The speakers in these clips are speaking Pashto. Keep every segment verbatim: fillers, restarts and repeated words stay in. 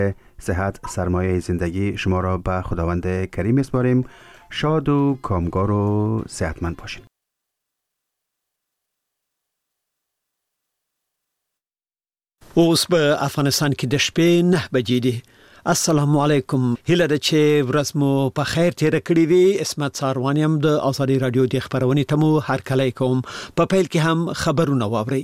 صحت سرمایه زندگی شما را به خداوند کریم میسپاریم. شاد و کامگار و صحتمند باشید. اوس په افغانستان کې د شپې نه بجې دي. السلام علیکم. هیله ده چې ورځ مو په خیر تیر کړی وي. اسمت ساروانیم د آزادی رادیو د خبرونې ته مو هرکلی کوم. په پیل کې هم خبرونه واورئ.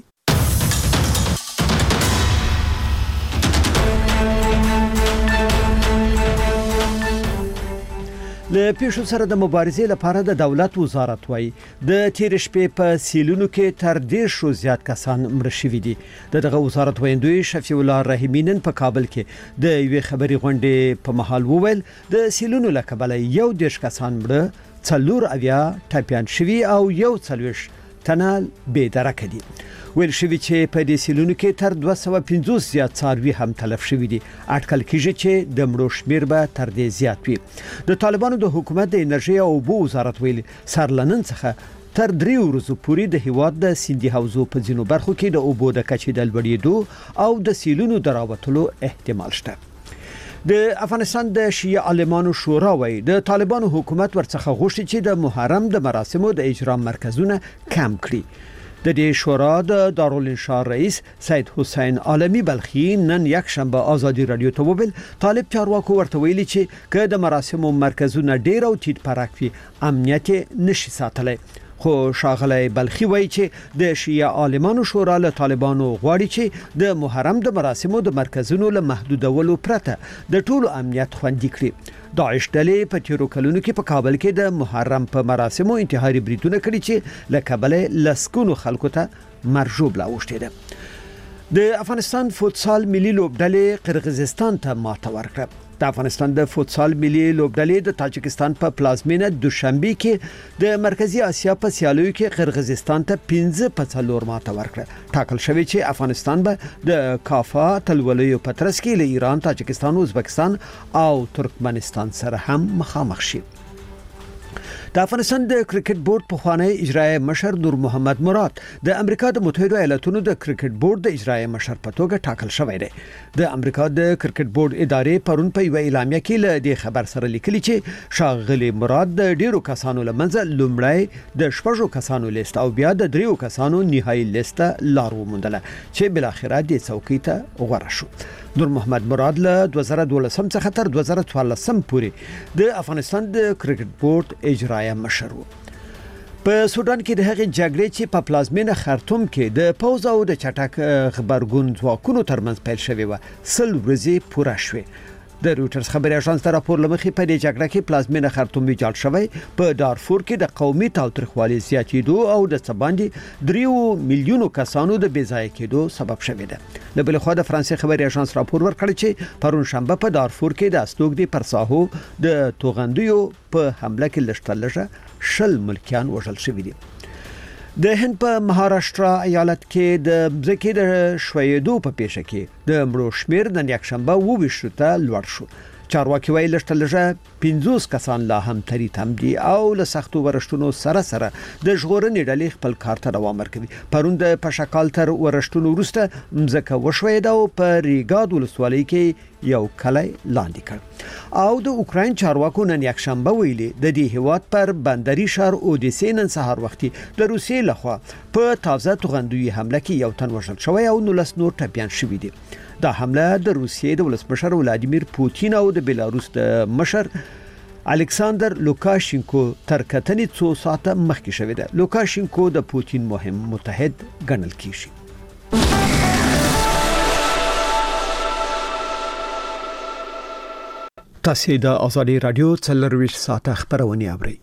له پیښو سره د مبارزې لپاره د دولت وزارت وایي د تیر شپې په سیلونو کې تر ډیر شو زیات کسان مړه شوي دي. دغه وزارت ویندوی شفیع الله رحیمینن په کابل کې د یوې خبري غونډې په محل وویل د سیلونو له کبله یو دیش کسان مړه، څلور اویا ټپیان شوي او یو څلويش تنه بې درکه دي. ویل شوی چې په دې سیلونو کې تر دوه سوه پنځوس زیات څاروي هم تلف شوي دي. اټکل کیږي چې د مړو شمیر به تر دې زیات وي. د طالبانو د حکومت د انرژي او اوبو وزارت ویلي سرلنن څخه تر درې ورځې پورې د هیواد د سیندي حوزو په ځینو برخو کې د اوبو د کچې د لوړېدو او د سیلونو د راوتلو احتمال شته. د افغانستان د شیعه عالمانو شورا وایي د طالبانو حکومت ورڅخه غوښتي چې د محرم د مراسمو د اجرا مرکزونه کم کړي. د دې شورا د دارالانشار رئیس سید حسین عالمی بلخی نن یک شنبه آزادی رادیو ته وویل طالب چارواکو ورته ویلي چې که د مراسمو مرکزونه ډیر او تیت پرک وي امنیت نشي ساتلی. خو شاغلی بلخی وایي چې د شیعه عالمانو شورا له طالبانو غواړي چې د محرم د مراسمو د مرکزونو له محدودولو پرته د ټولو امنیت خوندي کړي. داعش ډلې په تیرو کلونو کې په کابل کې د محرم په مراسمو انتحاري بریدونه کړي چې له کابل لسکونو خلکو ته مرجوب لا وشته ده. د افغانستان فوتسال ملي لوبډلې قرغیزستان ته ماته ورکړه. د افغانستان د فوتسال ملي لوبډلې د تاجکستان په پلازمینه دوشنبه کې د مرکزی اسیا په سیالیو کې قرغیزستان ته پنځه په څلور ماته ورکړه. ټاکل شوی چې افغانستان به د کافا تلولیو په ترڅ کې له ایران، تاجکستان، ازبکستان او ترکمنستان سره هم مخامخ شي. د افغانستان د کرکټ بورډ پخوانی اجرایی مشر نور محمد مراد د امریکا د متحده ایالاتونو د کرکټ بورډ د اجرایی مشر په توګه ټاکل شوی دی. د امریکا د کرکټ بورډ ادارې پرون په یو اعلامیه کې له دې خبر سره لیکلي چې شاغلي مراد د ډیرو کسانو لمنځه لومړی د شپږو کسانو لیست او بیا د دریو کسانو نهایی لیست لار وموندله چې بل اخر د څوکۍ ته غوړه شو. نور محمد مراد له دوه زره دولسم څخه تر دوه زره څوارلسم پورې د افغانستان د کرکټ بورډ اجرایی مشر و. په سودان کې د هغې جګړې چې په پلازمینه خرطوم کې د پوز او د چټک خبرګون ځواکونو ترمنځ پیل شوې و سل ورځې پوره شوې. د رويټرز خبري اژانس تر راپور لمخې په دې جګړه کې پلازمینه خرطوم ویجاړ شوی. په دارفور کې د قومي تاوتریخوالي زیاتېدو او د څباندې دریو میلیونو کسانو د بېځای کېدو سبب شوی دی. له بل خوا د فرانسې خبري اژانس راپور ورکړی چې پرون شنبه په دارفور کې د استوګدي پر ساحو د توغندیو په حمله کې لشتلشه شل ملکیان وژل شوي دي. د هند په مهاراشټرا ایالت کې د ځکه د شویدو په پیښه کې د مړو شمیر د یک شنبه وویشت ته لوړ شو. چارواکي وایي لشتلجه پنځوس کسان لا هم تری تم دي او له سختو ورشتونو سره سره د ژغورنې ډلې خپل کار ته دوام ورکوي. پرون د پشکال تر ورشتونو وروسته مځکه وشوید او په ریګاد ولسوالۍ کې یو کلی لاندې کړ. او د اوکراین چارواکو نن یک شنبه ویلي د دې هیواد پر بندري شهر اودیسې نن سهار وختي د روسیې لخوا په تازه توغندوی حمله کې یو تن وژل شوی او نولس نور ټپیان شوي دي. دا حمله د روسیې د ولسمشر ولادیمیر پوتین او د بیلاروس د مشر الکساندر لوکاشینکو تر کتنې څو ساعته مخکې شوې ده. لوکاشینکو د پوتین مهم متحد ګڼل کیږي. تاسو د آزادی رادیو څلرویشت ساعته خبرونه اورئ.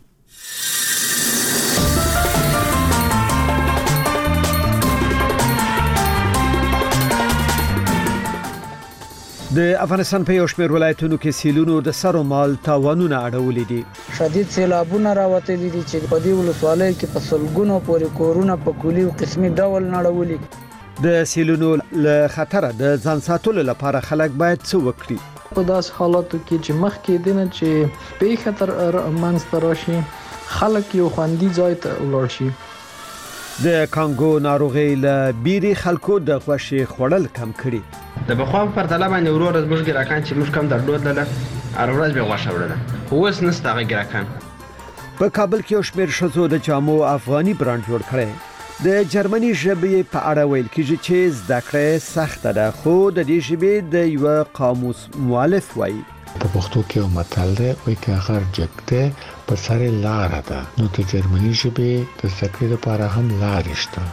د افغانستان په یو شمېر ولایتونو کې سیلونو د سر او مال تاوانونه اړولې دي. شدید سیلابونه راوتلي دي چې په دې ولسوالۍ کې په سلګونو پورې کورونه په کلي او قسمي ډول نړولي. د سیلونو له خطر د ځان ساتلو لپاره خلک باید څه وکړي؟ په داس حالاتو کې چې مخکې دینه چې په خطر منځته راشي خلک یو خوندي ځای ته ولاړ شي. د کانګو ناروغي له بیري خلکو د غوښې خوړل کم کړي. د بخوا په پرتله باندې ورور زموږ ګراکان چې موږ کم درلودله هر ورځ به غوښه وړله خو اوس نشته هغه ګراکان. په کابل کې یو شمېر ښځو د جامو افغاني برانډ جوړ کړی. د جرمني ژبې په اړه ویل کېږي چې زده کړه سخته ده، خو د دې ژبې د یو قاموس مؤلف وایي په پښتو کې یو متل دی وایي که غر جګته په سر لاره ده، نو د جرمني ژبې د زده کړې لپاره هم لارې شته.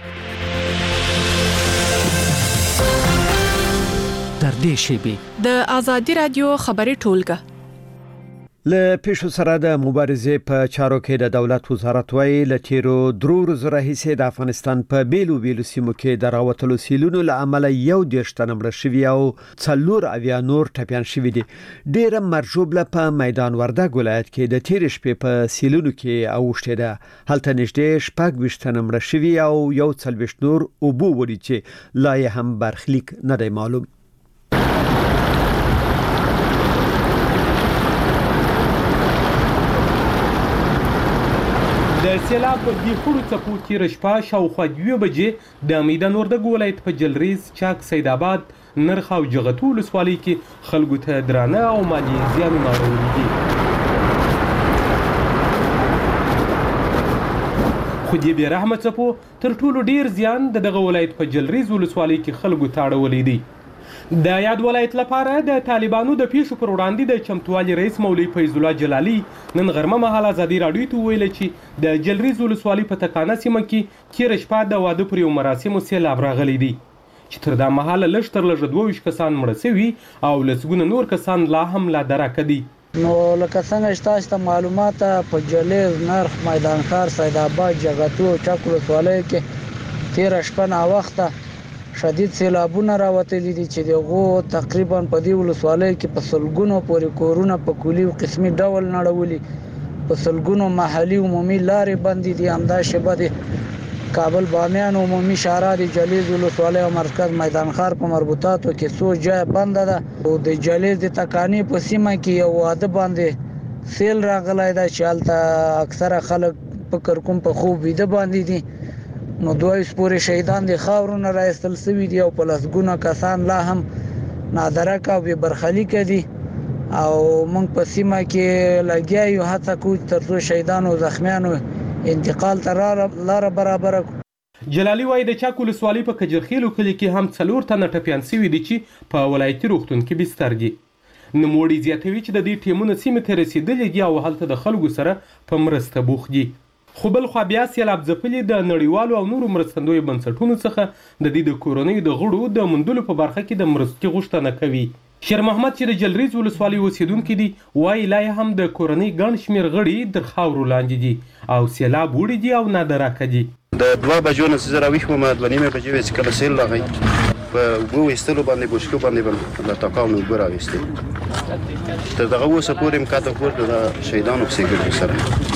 تر دې شیبې د آزادي رادیو خبري ټولګه له پیښو سره د مبارزې په چارو کې د دولت وزارت وایي له تیرو درو ورځو راهیسې د افغانستان په بیلو بیلو سیمو کې د راوتلو سیلونو له امله یو دېرش تنه مړه شوي او څلور اویا نور ټپیان شوي دي. ډېره مرجوبله په میدان وردګ ولایت کې د تېرې شپې په سیلونو کې اوښتې ده. هلته نږدې شپږ ویشت تنه مړه شوي او یو څلوېښت نور اوبو وړي چې لا یې هم برخلیک نه دی معلوم. د سیلاب په دې خړو څپو تېره شپه شاوخوا دوه بجې د میدان وردګ ولایت په جلریز، چاک، سید آباد، نرخ او جغتو ولسوالۍ کې خلکو ته درانه او مالي زیانونه اړولي دي. خو دې بې رحمه څپو تر ټولو ډیر زیان د دغه ولایت په جلریز ولسوالۍ کې خلکو ته اړولی دی. د یاد ولایت لپاره د طالبانو د پیښو پر وړاندې د چمتووالي رئیس مولوي فیض الله جلالي نن غرمه مهال ازادي راډیو ته ویل چې د جلریز ولسوالۍ په تکانه سیمه کې تېره شپه د واده پر یو مراسمو سیلاب راغلی دی چې تر دا مهاله لږ تر لږه دوه ویشت کسان مړه سوي او لسګونه نور کسان لا هم لا درکه دي. نو لکه څنګه چې تاسو ته معلومات په جلریز، نرخ، میدان ښار، سید آباد، جغتو او چاک ولسوالۍ کې تېره شپه ناوخته شدید سیلابونه راوتلي دي چې دغه تقریبا په دې ولسوالۍ کې په سلګونو پورې کورونه په کلي او قسمي ډول نړولي، په سلګونو محلي عمومي لارې بندې دي. همدا شپه د کابل بامیان عمومي شارع د جلیز ولسوالۍ او مرکز میدان ښار په مربوطاتو کې څو ځای بند ده او د جلیز د تکانی په سیمه کې یو واده باندې سیل راغلی ده چې هلته اکثره خلک فکر کوم په خوب ویده باندې دي. نو دوی سپورې شهیدان د خاورونو راایستل شوي دي او په لسګونه کسان لا هم نادرکه او بې برخلیکه دي او موږ په سیمه کې لګیا یو هڅه کوو تر څو شهیدانو او زخمیانو انتقال ته لاره برابره کړو. جلالي وایي د چاک ولسوالۍ په کجرخیلو کلي کې هم څلور تنه ټپیان سوي دي چې په ولایتي روغتون کې بستر دي. نوموړي زیاتوي چې د دې ټیمونه سیمې ته رسېدلي دي او هلته د خلکو سره په مرسته بوخت دي. خو بل خوا بیا سیلاب ځپلي د نړیوالو او نورو مرستندویو بنسټونو څخه د دې د کورنیو د غړو د موندلو په برخه کې د مرستې غوښتنه کوي. شیر محمد چې د جلریز ولسوالۍ اوسیدونکي دي وایي لا یې هم د کورنۍ ګڼ شمېر غړي تر خاورو لاندې دي او سیلاب وړي دي او نادرکه دي. د دوه بجو نه زه راویښ وم، دوه نیمې بجې وې چې کله سیل راغی په اوبو ویستلو باندې بوشکو باندې به له ټاکاو نه اوبه راویستې. تر دغه اوسه پورې مې کاته پورته د شهیدانو پسې ګرځو سره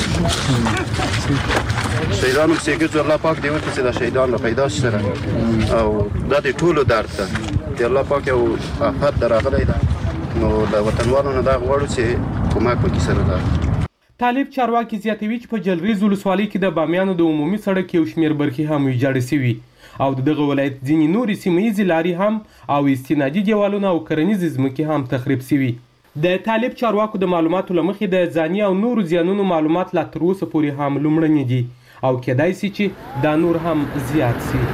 شهیدانو پسې ګرځو. الله پاک دې وکړي چې دا شهیدان را پیدا شي سره او دا د ټولو درد ده چې الله پاک یو آفت در راغلی ده نو د وطنوالو نه دا غواړو چې کومک وکړي سره ده. طالب چارواکي زیاتوي چې په جلریز ولسوالۍ کې د بامیانو د عمومي سړک یو شمېر برخې هم ویجاړې سوي او د دغه ولایت ځینې نورې سیمه ییزې لارې هم او استنادي دیوالونه او کرنیزې ځمکې هم تخریب سوي. د طالب چارواکو د معلوماتو له مخې د ځاني او نورو زیانونو معلومات لا تر اوسه پورې هم لومړني دي او کېدای سي چې دا نور هم زیات سي.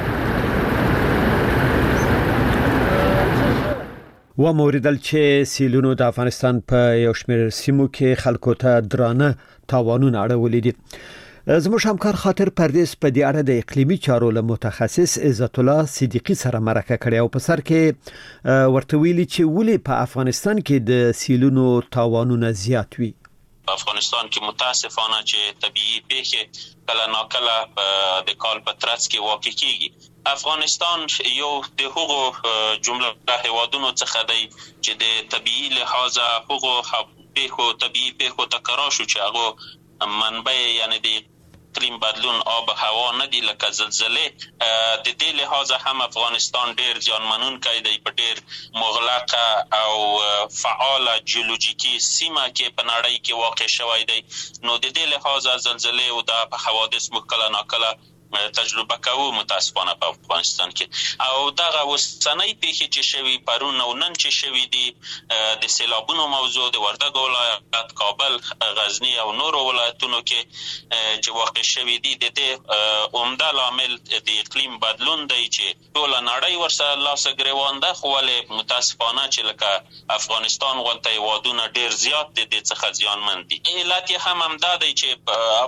و موریدل چې سیلونو د افغانستان په یو شمېر سیمو کې خلکو ته درانه تاوانونه اړولي دي. زموږ همکار خاطر پردیس په دې اړه د اقلیمي چارو له متخصص عزت الله صدیقي سره مرکه کړې او په سر کې ورته ویلي چې ولې په افغانستان کې د سیلونو تاوانونه زیات وي. په افغانستان کې متاسفانه چې طبيعي پیښې کله ناکله د کال په ترڅ کې واقع کیږي. افغانستان یو د هغو جمله هیوادونو څخه دی چې د طبيعي لحاظه هغو پیښو طبيعي پیښو تکرار شو چې هغه منبع یعنی د اقلیم بدلون آب هوا نه دی لکه زلزله. د دې لحاظه هم افغانستان ډیر زیانمنونکی دی په ډیر مغلقه او فعال جیولوژیکي سیمه کې په نړۍ کې واقع شوی دی. نو د دې لحاظه زلزله او د حوادث مو کله ناکله تجربه کوو متاسفانه په افغانستان کې. او دغه اوسنۍ پیښې چې شوي پرون او نن چې شوي دي د سیلابونو موضوع د وردګ ولایت، کابل، غزنی او نورو ولایتونو کې چې واقع شوي دي، د دې عمده لامل د اقلیم بدلون دی چې ټوله نړۍ ورسره لاس ګریوان ده. خو ولې متاسفانه چې لکه افغانستان غونته هیوادونه ډېر زیات د دې څخه زیانمن دي. علت یې هم همدا دی چې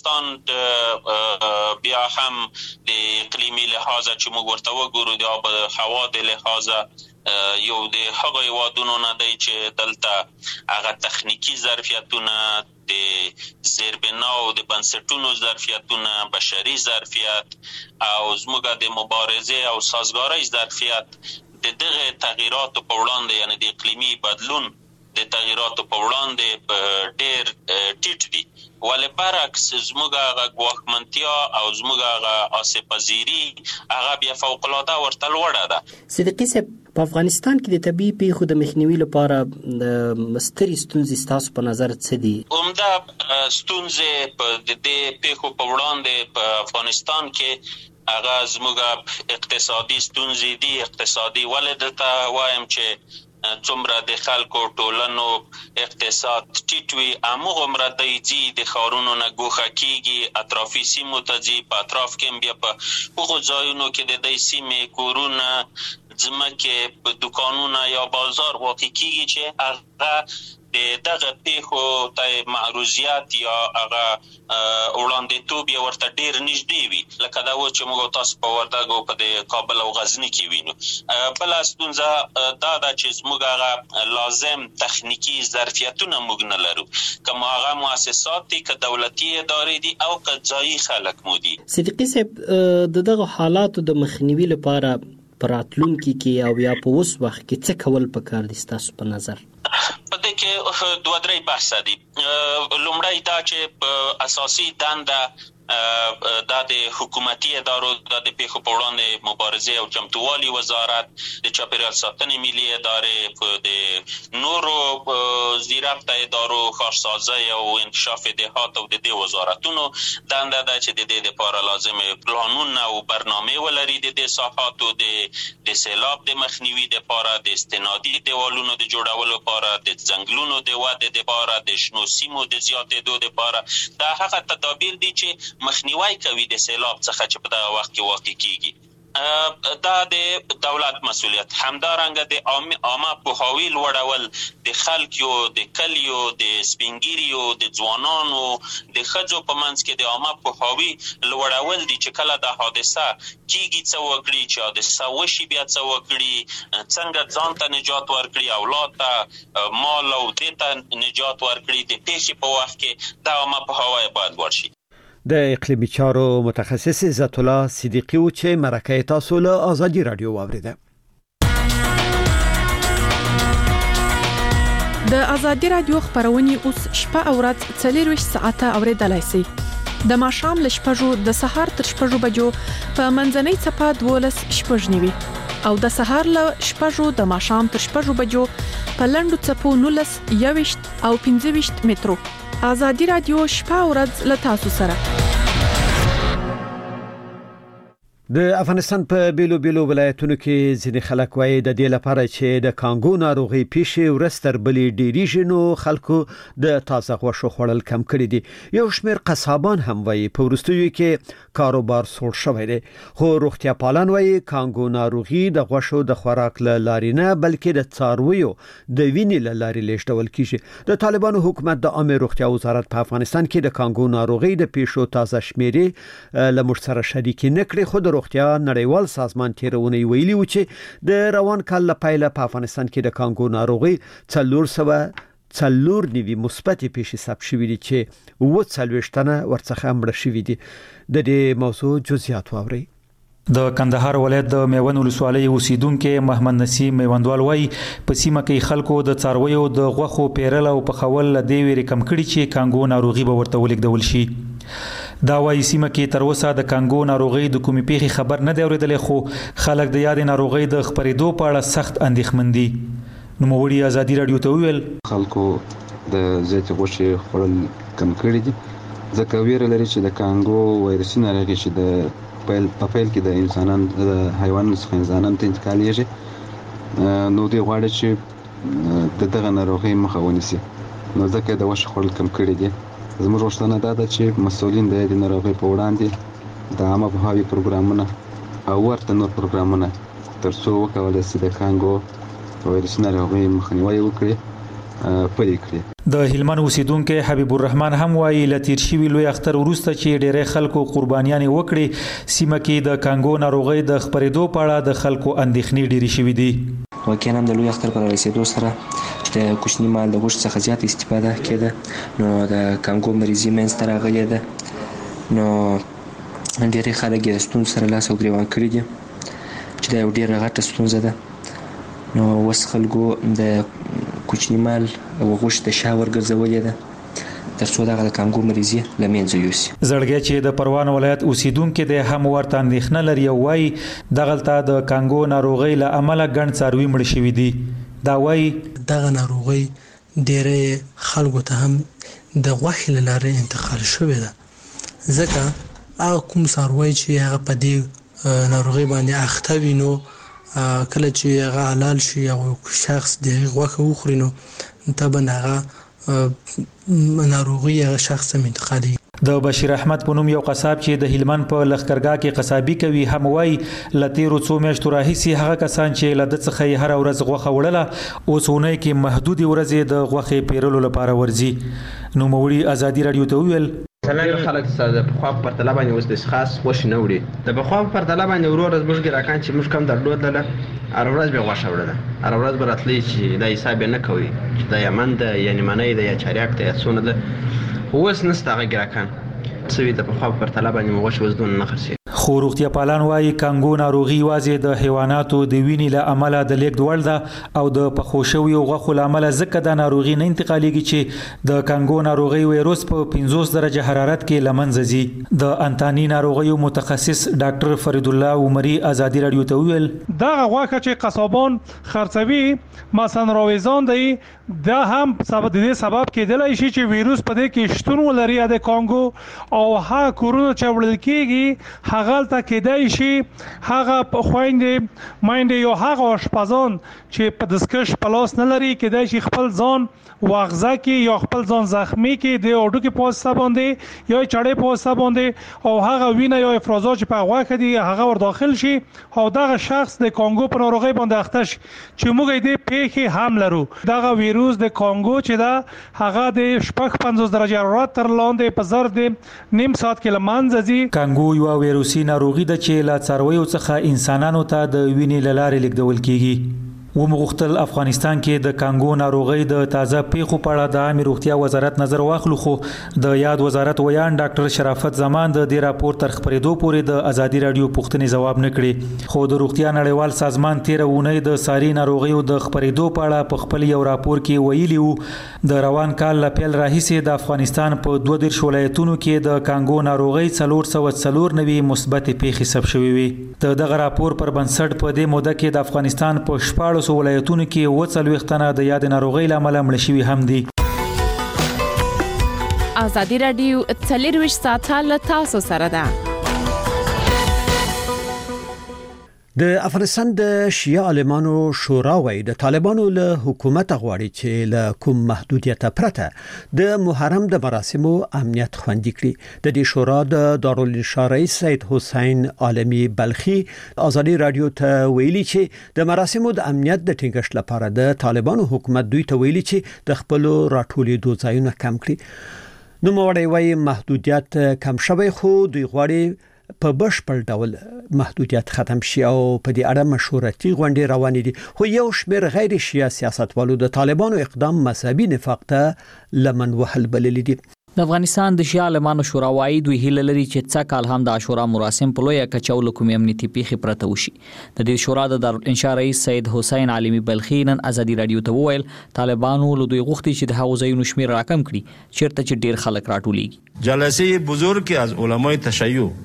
افغانستان بیا هم د اقلیمي لحاظه چې موږ ورته وګورو د آب هوا د لحاظه یو د هغو هیوادونو نه دی چې دلته هغه تخنیکي ظرفیتونه، د زیربنا او د بنسټونو ظرفیتونه، بشري ظرفیت او زموږ د مبارزې او سازګارۍ ظرفیت د دغه تغییراتو په وړاندې، یعنی د اقلیمي بدلون د تغییراتو په وړاندې ډېر ټیټ دي. ولې برعکس زموږ هغه ګواښمنتیا او زموږ هغه آسیب‌پذیري هغه بیا فوق‌العاده ورته لوړه ده. صدیقي صاحب، په افغانستان کې د طبیعي پیښو د مخنیوي لپاره سترې ستونزې ستاسو په نظر څه دي؟ عمده ستونزې په دې پیښو په وړاندې په افغانستان کې هغه زموږ اقتصادي ستونزې دي. اقتصادي ولې درته وایم چې څومره د خلکو ټولنو اقتصاد ټیټ وي، هماغومره دی ځي د ښارونو نه ګوښه کېږي، اطرافي سیمو ته ځي. په اطراف کې هم بیا په هغو ځایونو کې د دې سیمې کورونه، ځمکې، دکانونه یا بازار واقع کېږي چې هغه د دغه پیښو ته معروضیت یا هغه وړاندېتوب یې ورته ډېر نږدې وي، لکه دا و چې موږ تاسو په وردګ او په د کابل او غزني کې وینو. بله ستونزه دا ده چې زموږ هغه لازم تخنیکي ظرفیتونه موږ نه لرو، که مو هغه مؤسسات دي، که دولتي ادارې دي او که ځایي خلک مو دي. صدیقي صاحب، د دغه حالاتو د مخنیوي لپاره په راتلونکي کې او یا په اوس وخت کې څه کول پکار دي ستاسو په نظر؟ په دې کې دوه درې بحثه دي. لومړی دا چې اساسي دنده دا د حکومتي ادارو، دا د پیښو په وړاندې مبارزې او چمتووالي وزارت، د چاپیریال ساتنې ملي ادارې، د نورو زیربطه ادارو، ښارسازۍ او انکشاف دهات او د دې وزارتونو دنده ده چې د دې لپاره لازم پلانونه او برنامې ولري د دې ساحاتو د سیلاب د مخنیوي لپاره، د استنادي دیوالونو د جوړولو لپاره، د ځنګلونو د ودې لپاره، د شنو سیمو د زیاتېدو لپاره. دا هغه تدابیر دي چې مخنیوي کوي د سیلاب څخه چې په دغه وخت کې واقع کیږي. دا د دولت مسؤلیت. همدارنګه د عامه پوهاوي لوړول، د خلکو، د کلیو، د سپینګیریو، د ځوانانو، د ښځو په منځ کې د عامه پوهاوي لوړول دي چې کله د حادثه کیږي څه وکړي، چې حادثه وشي بیا څه وکړي، څنګه ځان ته نجات ورکړي، اولاد ته، مال او دې ته نجات ورکړي. د پیښې په وخت کې د عامه پوهاوی باید لوړ شي. د اقلیمي چارو متخصص عزت الله صدیقی و چې مرکه تاسو له آزادی رادیو واوریده. د آزادی رادیو خبرونه اوس شپه او ورځ څلور ساعته اوریدلای شئ. د ماښام ل شپږو د سهار تر شپږو بجو په منځنۍ صفه دولس شپږ نیوي او د سهار ل شپږو د ماښام تر شپږو بجو په لندو صفو نولس یويشت او پنځه ویشت مترو. آزادی رادیو شپه او ورځ ل تاسو سره. د افغانستان په بیلو بیلو ولایتونو کې ځینې خلک وایي د دې لپاره چې د کانګو ناروغي پیښې ورستر بلې ډیریږي نو خلکو د تازه غوښو خوړل کم کړي دي. یو شمېر قصابان هم وایي په وروستیو کې کاروبار سوړ شوی دی، خو روغتیا پالان وایي کانګو ناروغي د غوښو د خوراک له لارې نه بلکې د څارویو د وینې له لارې لیږدول کیږي. د طالبانو حکومت د عامه روغتیا وزارت په افغانستان کې د کانګو ناروغي د پیښو تازه شمیرې له موږ سره شریک نه کړي، خو د روغتیا نړیوال سازمان تیرونی ویلي و چې د روان کال لپاره په افغانستان کې د کانګو ناروغي څلور سوه څلور نیوي مثبت پیښې ثبت شوې دي چې اووه څلوېښت تنه ورڅخه مړه شوي دي. د دې موضوع جزئیات واورئ. د کندهار ولایت د میوند ولسوالۍ اوسیدونکو محمد نسیم میوندوال وایي په سیمه کې خلکو د څارویو د غوښو پیرل او پخول له دې ویرې کم کړي چې کانګو ناروغي به ورته ولېږدول شي. دا وایي سیمه کې تر اوسه د کانګو ناروغي د کومې پیښې خبر نه دی اورېدلی، خو خلک د یادې ناروغۍ د خپرېدو په اړه سخت اندېښمن دي. نوموړي ازادي راډیو ته وویل خلکو د زیاتې غوښې خوړل کم کړي دي ځکه ویره لري چې د کانګو وایرسي ناروغي چې د پیل په پیل کې د انسانان د حیواناتو څخه انسانانو ته انتقالېږي، نو دوی غواړي چې د دغه ناروغۍ مخه ونیسي، نو ځکه د غوښې خوړل کم کړي دي. زموږ غوښتنه دا ده چې مسؤلین د دې ناروغۍ په وړاندې د عامه پوهاوي پروګرامونه او ورته نور پروګرامونه تر څو وکولی شي د کانګو وایرسي ناروغۍ مخنیوی وکړي پلي کړي. د هلمند اوسیدونکو حبیب الرحمن هم وایي له تیر شوي لوی اختر وروسته چې ډېری خلکو قربانیانې وکړي، سیمه کې د کانګو ناروغۍ د خپرېدو په اړه د خلکو اندېښنې ډېرې شوي دي. واقعا هم د لوی اختر پر رسېدو سره د کوچني مال د غوښې څخه زیات استفاده کېده، نو د کانګو مریضي منځته راغلې ده، نو ډېری خلک یې د ستونزو سره لاس او ګرېوان کړي دي چې دا یو ډېره غټه ستونزه ده. نو اوس خلکو د کوچني مال او غوښې د شا ورګرځولې ده تر څو دغه د کانګو مریضي له منځه یوسي. زړګی چې د پروان ولایت اوسیدونکو د هم ورته اندېښنه لري او وایي دغلته د کانګو ناروغۍ له امله ګڼ څاروي مړه شوي دي. دا وایي دغه ناروغۍ ډېری خلکو ته هم د غوښې له لارې انتقال شوې ده، ځکه هغه کوم څاروی چې هغه په دې ناروغۍ باندې اخته وي، نو کله چې هغه حلال شي او شخص د غوښه وخوري، نو طبعا هغه ناروغي هغه شخص ته انتقالي. د بشیر احمد په نوم یو قصاب چې د هلمند په لښکرګاه کې قصابي کوي هم وایي له تیرو څو میاشتو راهیسې هغه کسان چې له ده څخه یې هره ورځ غوښه وړله اوس اونۍ کې محدودې ورځې د غوښې پیرلو لپاره ورځي. نوموړي ازادي راډیو ته وویل څلور خلک د پخوا په پرتله باندې اوس د خاص غوښې نه وړي. د پخوا په پرتله باندې ورو ورځ موږ ګراکان چې موږ کم درلودله هر ورځ به غوښه وړله، هر ورځ به راتلی چې دا حساب یې نه کوي چې دا یمن ده یا نیمنۍ ده یا چاریک ده یا څونه ده. اوس نسته هغه ګراکان څه وي د پخوا په پرتله باندې مو غوښې اوس دونه نه خرڅېږي. خو روغتیا پالان وایي کانګو ناروغي یوازې د حیواناتو د وینې له امله د لیږد وړ ده او د پخو شویو غوښو له امله ځکه دا ناروغي نه انتقالېږي چې د کانګو ناروغۍ ویروس په پنځوس درجه حرارت کې له منځه ځي. د انتاني ناروغیو متخصص ډاکټر فرید الله عمري ازادي راډیو ته وویل دغه غوښه چې قصابان خرڅوي مثلا راویزان دی دا هم سبب د دې سبب کېدلی شي چې ویروس په دې کې شتون ولري د کانګو او هغه کورونه چې وړل کېږي هغه ته کېدای شي هغه خویندې مایندې یو هغه آشپزان چې په دستکش په لاس نه لري کېدای شي خپل ځان واغزه کې یا خپل ځان زخمی کې د اډو کې په واسطه باندې یا چړې په واسطه باندې او هغه وینه یا افرازات چې په غوښه دي هغه ور داخل شي او دغه شخص د کانګو په ناروغۍ باندې اخته شي چې موږ دې پیښې هم لرو. دغه ویروس د کانګو چې دا هغه د شپږ پنځوس درجه حرارت تر لاندې په زر د نیم ساعت کې له منځه ځي. کانګو یو ویروسي ناروغي ده چې له څارویو څخه انسانانو ته د وینې له لارې لیږدول کیږي. ومغختل افغانستان کې د کانګو ناروغۍ د تازه پیښو په اړه د عامه روغتیا وزارت نظر واخلو، خو د یاد وزارت ویان ډاکټر شرافت زمان د دې راپور تر خبرېدو پورې د ازادي راډیو پوښتنې ځواب نه کړي. خو د روغتیا نړیوال سازمان تیر اونۍ د ساري ناروغیو د خبرېدو په اړه په خپل یو راپور کې ویلي وو د روان کال له پیل راهیسې د افغانستان په دوه دېرش ولایتونو کې د کانګو ناروغۍ څلور سوه څلور نوي مثبتې پیښې ثبت شوې وي. د دغه راپور پر بنسټ په دې موده کې د افغانستان په شپاړس ولایتونو کې اووه څلوېښت تنه د یاد ناروغۍ له امله مړه شوي هم دي. ازادي راډیو څلرویشت ساعته له تاسو سره ده. د افغانستان د شیعه عالمانو شورا وايي د طالبانو له حکومت غواړي چې له کوم محدودیت پرته د محرم د مراسمو امنیت خوندي کړي. د دې شورا د دارالانشا رئیس سید حسین عالمی بلخی ازادي رادیو ته ویلي چې د مراسمو د امنیت د ټینګښت لپاره د طالبانو حکومت دوی ته ویلي چې د خپل راټولېدو ځایونه کم کړي. نو موړی وايي محدودیت کم شوی خو دوی غواړي په بشپړ ډول محدودیت ختم شي او په دې اړه مشورتي غونډې روانې دي. خو یو شمېر غیر شیعه سیاستوالو د طالبانو اقدام مذهبي نفاق ته لمن وهل بللی دي. د افغانستان د شیعه عالمانو شورا وايي دوی هیله لري چې څه کال هم د عاشورا مراسم په لویه کچه له کومې امنیتي پیښې پرته وشي. د دې شورا د دارالانشا رئیس سید حسین عالمی بلخی نن ازادي رادیو ته وویل طالبانو له دوی غوښتي چې د هغو ځایونو شمېر راکم کړي چیرته چې ډیر خلک راټولیږي. جلسه بزرگ از علمای تشیع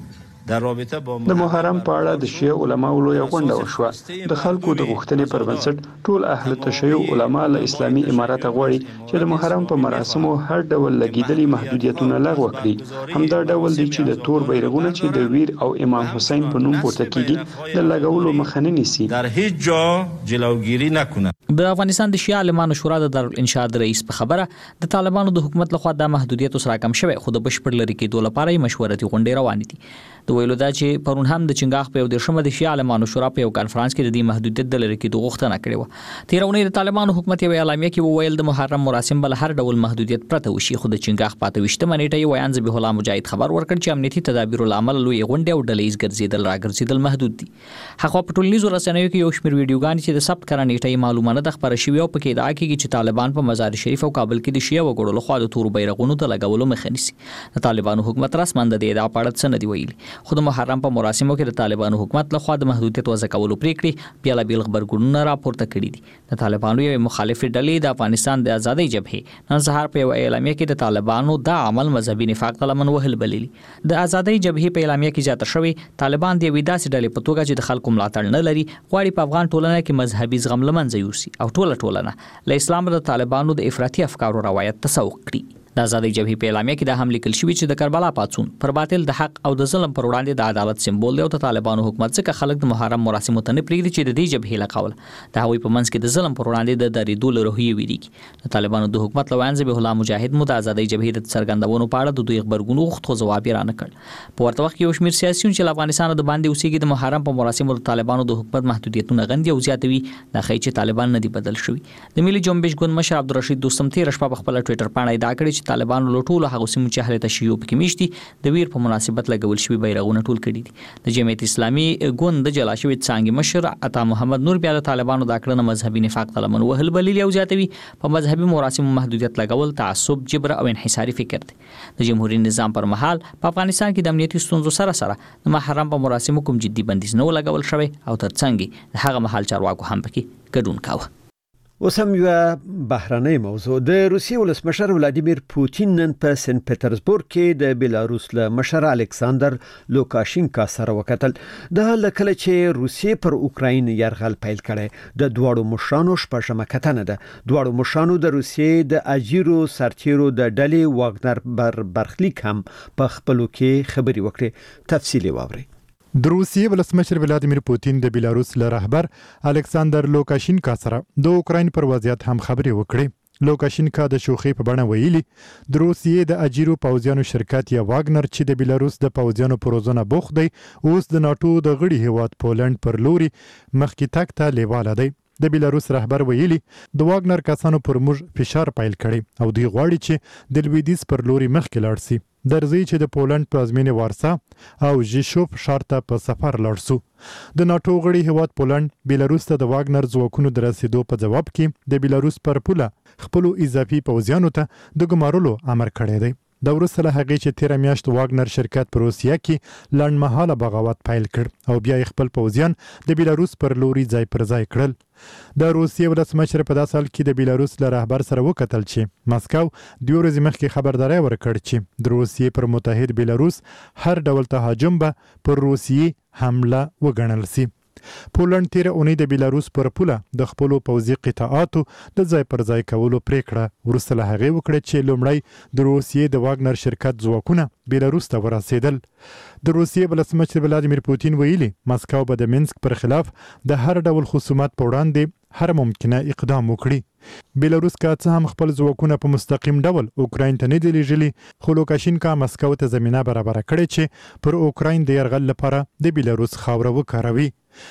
در رابطه با د محرم په اړه د شیعه علماو لویه غونډه وشوه. د خلکو د غوښتنې پر بنسټ ټول اهل تشیع علما له اسلامي امارت غواړي چې د محرم په مراسمو هر ډول لګیدلي محدودیتونه لغوه کړي. همدا ډول دی چې د تور بیرغونه چې د ویر او امام حسین په نوم پورته کیږي د لګولو مخه نه نیسي. در هیچ جا جلوگیری نکنه. د افغانستان د شیعه عالمانو شورا د دارالانشاء رئیس په خبره د طالبانو د حکومت لخوا د محدودیت سره کم شوی خو د بشپړ لري کېدو لپاره مشورتي غونډې روانې دي. د ویلو دا چې پرون هم د چنګاخ په یو درشمه د شیعه عالمانو شورا په یو کانفرنس کې د دې محدودیت د لري کېدو غوښتنه کړې و. تیرونی د طالبانو حکومت یو اعلامیه کې وویل د محرم مراسم بل هر ډول محدودیت پرته وشي خو د چنګاخ پاتې وشته منېټه یو بیان ذبیح الله مجاهد خبر ورکړ چې امنیتي تدابیر العمل لوی غونډې او ډلې ګرځیدل راګرځیدل محدود دي. هغه په ټولنیزو رسنیو کې یو شمېر ویډیوګان چې د ثبت کړه نیټه معلومات د خبره شوی او پکې ادعا کوي چې طالبان په مزار شریف او کابل کې د شیعه وګړو لخوا د تور بیرغونو د لګولو مخه نیسي. د طالبانو حکومت رسماً د دې ادعا په اړه څه نه دی ویلي خو د محرم په مراسمو کې د طالبانو حکومت لخوا د محدودیت وضع کولو پریکړې بیا لا بیل خبرګونونه راپورته کړي دي. د طالبانو یو مخالف ډلې د افغانستان د ازادۍ جبهې نن سهار په یو اعلامیه کې د طالبانو دا عمل مذهبي نفاق ته لمن وهل بللی. د ازادۍ جبهې په اعلامیه کې ځاتر شوی طالبان د وېداسي ډلې په توګه چې د خلکو ملاتړ نه لري غواړي په افغان ټولنه کې مذهبي زغم لمنځه یوسي او ټوله ټولنه له اسلام د طالبانو د افراطي افکارو روایت تسوق کړي. د ازادۍ جبهې په اعلامیه کې د هم لیکل شوی چې د کربلا پاڅون پر باطل د حق او د ظلم پر وړاندې د عدالت سمبول دی او د طالبانو حکومت څخه خلک د محرم مراسمو ته نه پریږدي چې د دې جبهې له قوله د هغوی په منځ کې د ظلم پر وړاندې د درېدو له روحیې ویریږي. د طالبانو د حکومت له ویان ذبیح الله مجاهد مو د ازادۍ جبهې د څرګندونو په اړه د دوی خبرګون غوښتو ځواب یې رانه کړ. په ورته وخت کې یو شمېر سیاسيون چې افغانستان د باندې اوسېږي د محرم په مراسمو د طالبانو د حکومت محدودیتونه غندي او زیاتوي د خې چې طالبان نه دي بدل شوي. د ملي جنبش ګوند مشر عبدالرشید دوستم تیر شپه په خپل ټوئیټر باندې ادعا کړې چې طالبانو له ټولو هغه سیمو چې اهل تشیع پکې میشتي د ویر په مناسبت لګول شوی بیرغونه ټول کړي دي. د جمعیت اسلامي ګوند د جلا شوی څنګه مشر عطا محمد نور بیا د طالبانو د کړنه مذهبي نفاق ته لمن وهل بللی او زیاتوي په مذهبي مراسمو محدودیت لګول تعصب جبر او انحصاري فکر دی. د جمهوریت نظام پر مهال په افغانستان کې د امنیتي ستونزو سره سره د محرم په مراسمو کوم جدي بندیز نه لګول شوی او ترڅنګ د هغه مهال چارواکو هم پکې ګډون کاوه. اوس هم یو بهرنۍ موضوع. د روسیې ولسمشر ولادیمیر پوتین نن په سن پټرزبورګ کې د بیلاروس له مشر الکساندر لوکاشینکا سره وکتل. د لکه چې روسیې پر اوکراین یرغل پیل کړي د دواړو مشرانو شپږمه کتنه ده. دواړو مشرانو د روسیې د اجیرو سرتیرو د ډلې واګنر بر برخلیک هم په خپلو کې خبري وکړي. تفصیلی واوري. د روسیې ولسمشر ولادیمیر پوتین د بیلاروس له رهبر الکساندر لوکاشینکا سره د اوکراین پر وضعیت هم خبرې وکړې. لوکاشینکا د شوخي په بڼه ویلي د روسیې د اجیرو پوځیانو شرکت یا واګنر چې د بیلاروس د پوځیانو پر روزنه بوخت دی اوس د ناتو د غړي هیواد پولند پر لوري مخکې تک ته لیواله دی. د بیلاروس رهبر ویلي د واګنر کسانو پر موږ فشار پیل کړي او دوی غواړي چې د لویدیز پر لوري مخکې لاړ شي. درځي چې د پولند پلازمینې وارسا او ژیشوف ښار ته په سفر لاړ شو. د ناتو غړي هیواد پولند بیلاروس ته د واګنر ځواکونو د رسیدو په جواب کې د بیلاروس پر پوله خپل اضافي پوځیانو ته د ګمارلو امر کړی دی. د وروسته له هغې چې تیره میاشت واګنر شرکت په روسیه کې لنډمهاله بغاوت پیل کړ او بیا خپل پوځیان د بیلاروس پر لوري ځای پر ځای کړل. د روسیې ولسمشر په داسې حال کې د بیلاروس له رهبر سره وکتل چې ماسکو دوه ورځې مخکې خبرداری ورکړ چې د روسیې پر متحد بیلاروس هر ډول تهاجم به پر روسیې حمله وګڼل شي. پولند تیر اونۍ د بیلاروس پر پوله د خپل پوځي قطاعاتو د ځای پر ځای کولو پریکړه ورسته له هغې وکړه چې لومړی د روسیې د واګنر شرکت ځواکونه بیلاروس ته ورسېدل. د روسیې ولسمشر ولادیمیر پوتین ویلي ماسکو به د مینسک پر خلاف د هر ډول خصومت په وړاندې هر ممکنه اقدام وکړي. بیلاروس که څه هم خپل ځواکونه په مستقیم ډول اوکراین ته نه دي لیږلي خو لوکاشینکا ماسکو ته زمینه برابره کړې چې پر اوکراین د یرغل لپاره د بیلاروس خاوره وکاروي.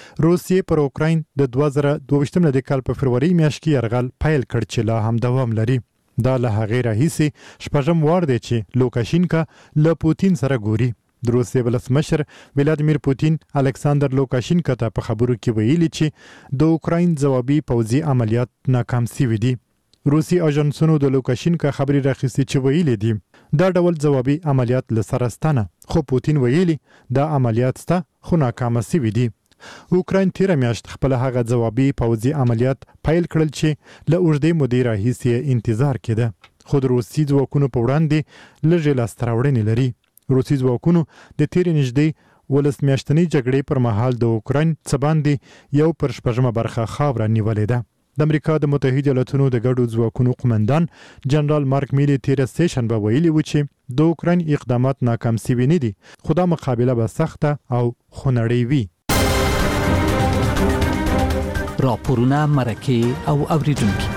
روسیې پر اوکراین د دوه زره دوه ویشتم کال په فروری میاشت کې یرغل پیل کړ چې لا هم دوام لري. دا له هغې راهیسې شپږم وار دی چې لوکاشینکا له پوتین سره ګوري. د روسیې ولسمشر ولادیمیر پوتین الکساندر لوکاشینکا ته په خبرو کې ویلي چې د اوکراین ځوابي پوځي عملیات ناکام شوي دي. روسي اژانسونو د لوکاشینکا خبري راخیستي چې ویلي دي دا ډول ځوابي عملیات لسرستانه خو پوتین ویلي دا عملیات ستا خو ناکام شوي دي. اوکراین تیره میاشت خپل هغه ځوابي پوځي عملیات پیل کړل چې له اوږدې مودې راهیسې انتظار کېده خو د روسي ځواکونو په وړاندې لږې لاسته راوړنې لري. روسي ځواکونو د تیرې نږدې ولس میاشتنی جګړې پر مهال د اوکراین څه باندې یو پر شپږمه برخه خاوره نیولې ده. د امریکا د متحده ایالاتونو د ګډو ځواکونو قومندان جنرال مارک میلی تیر سټیشن به ویلي و چې د اوکراین اقدامات ناکام سوي نه دي، خو دا مقابله به سخته او خونړۍ وي. راپورونه، مرکې او اوریدونکي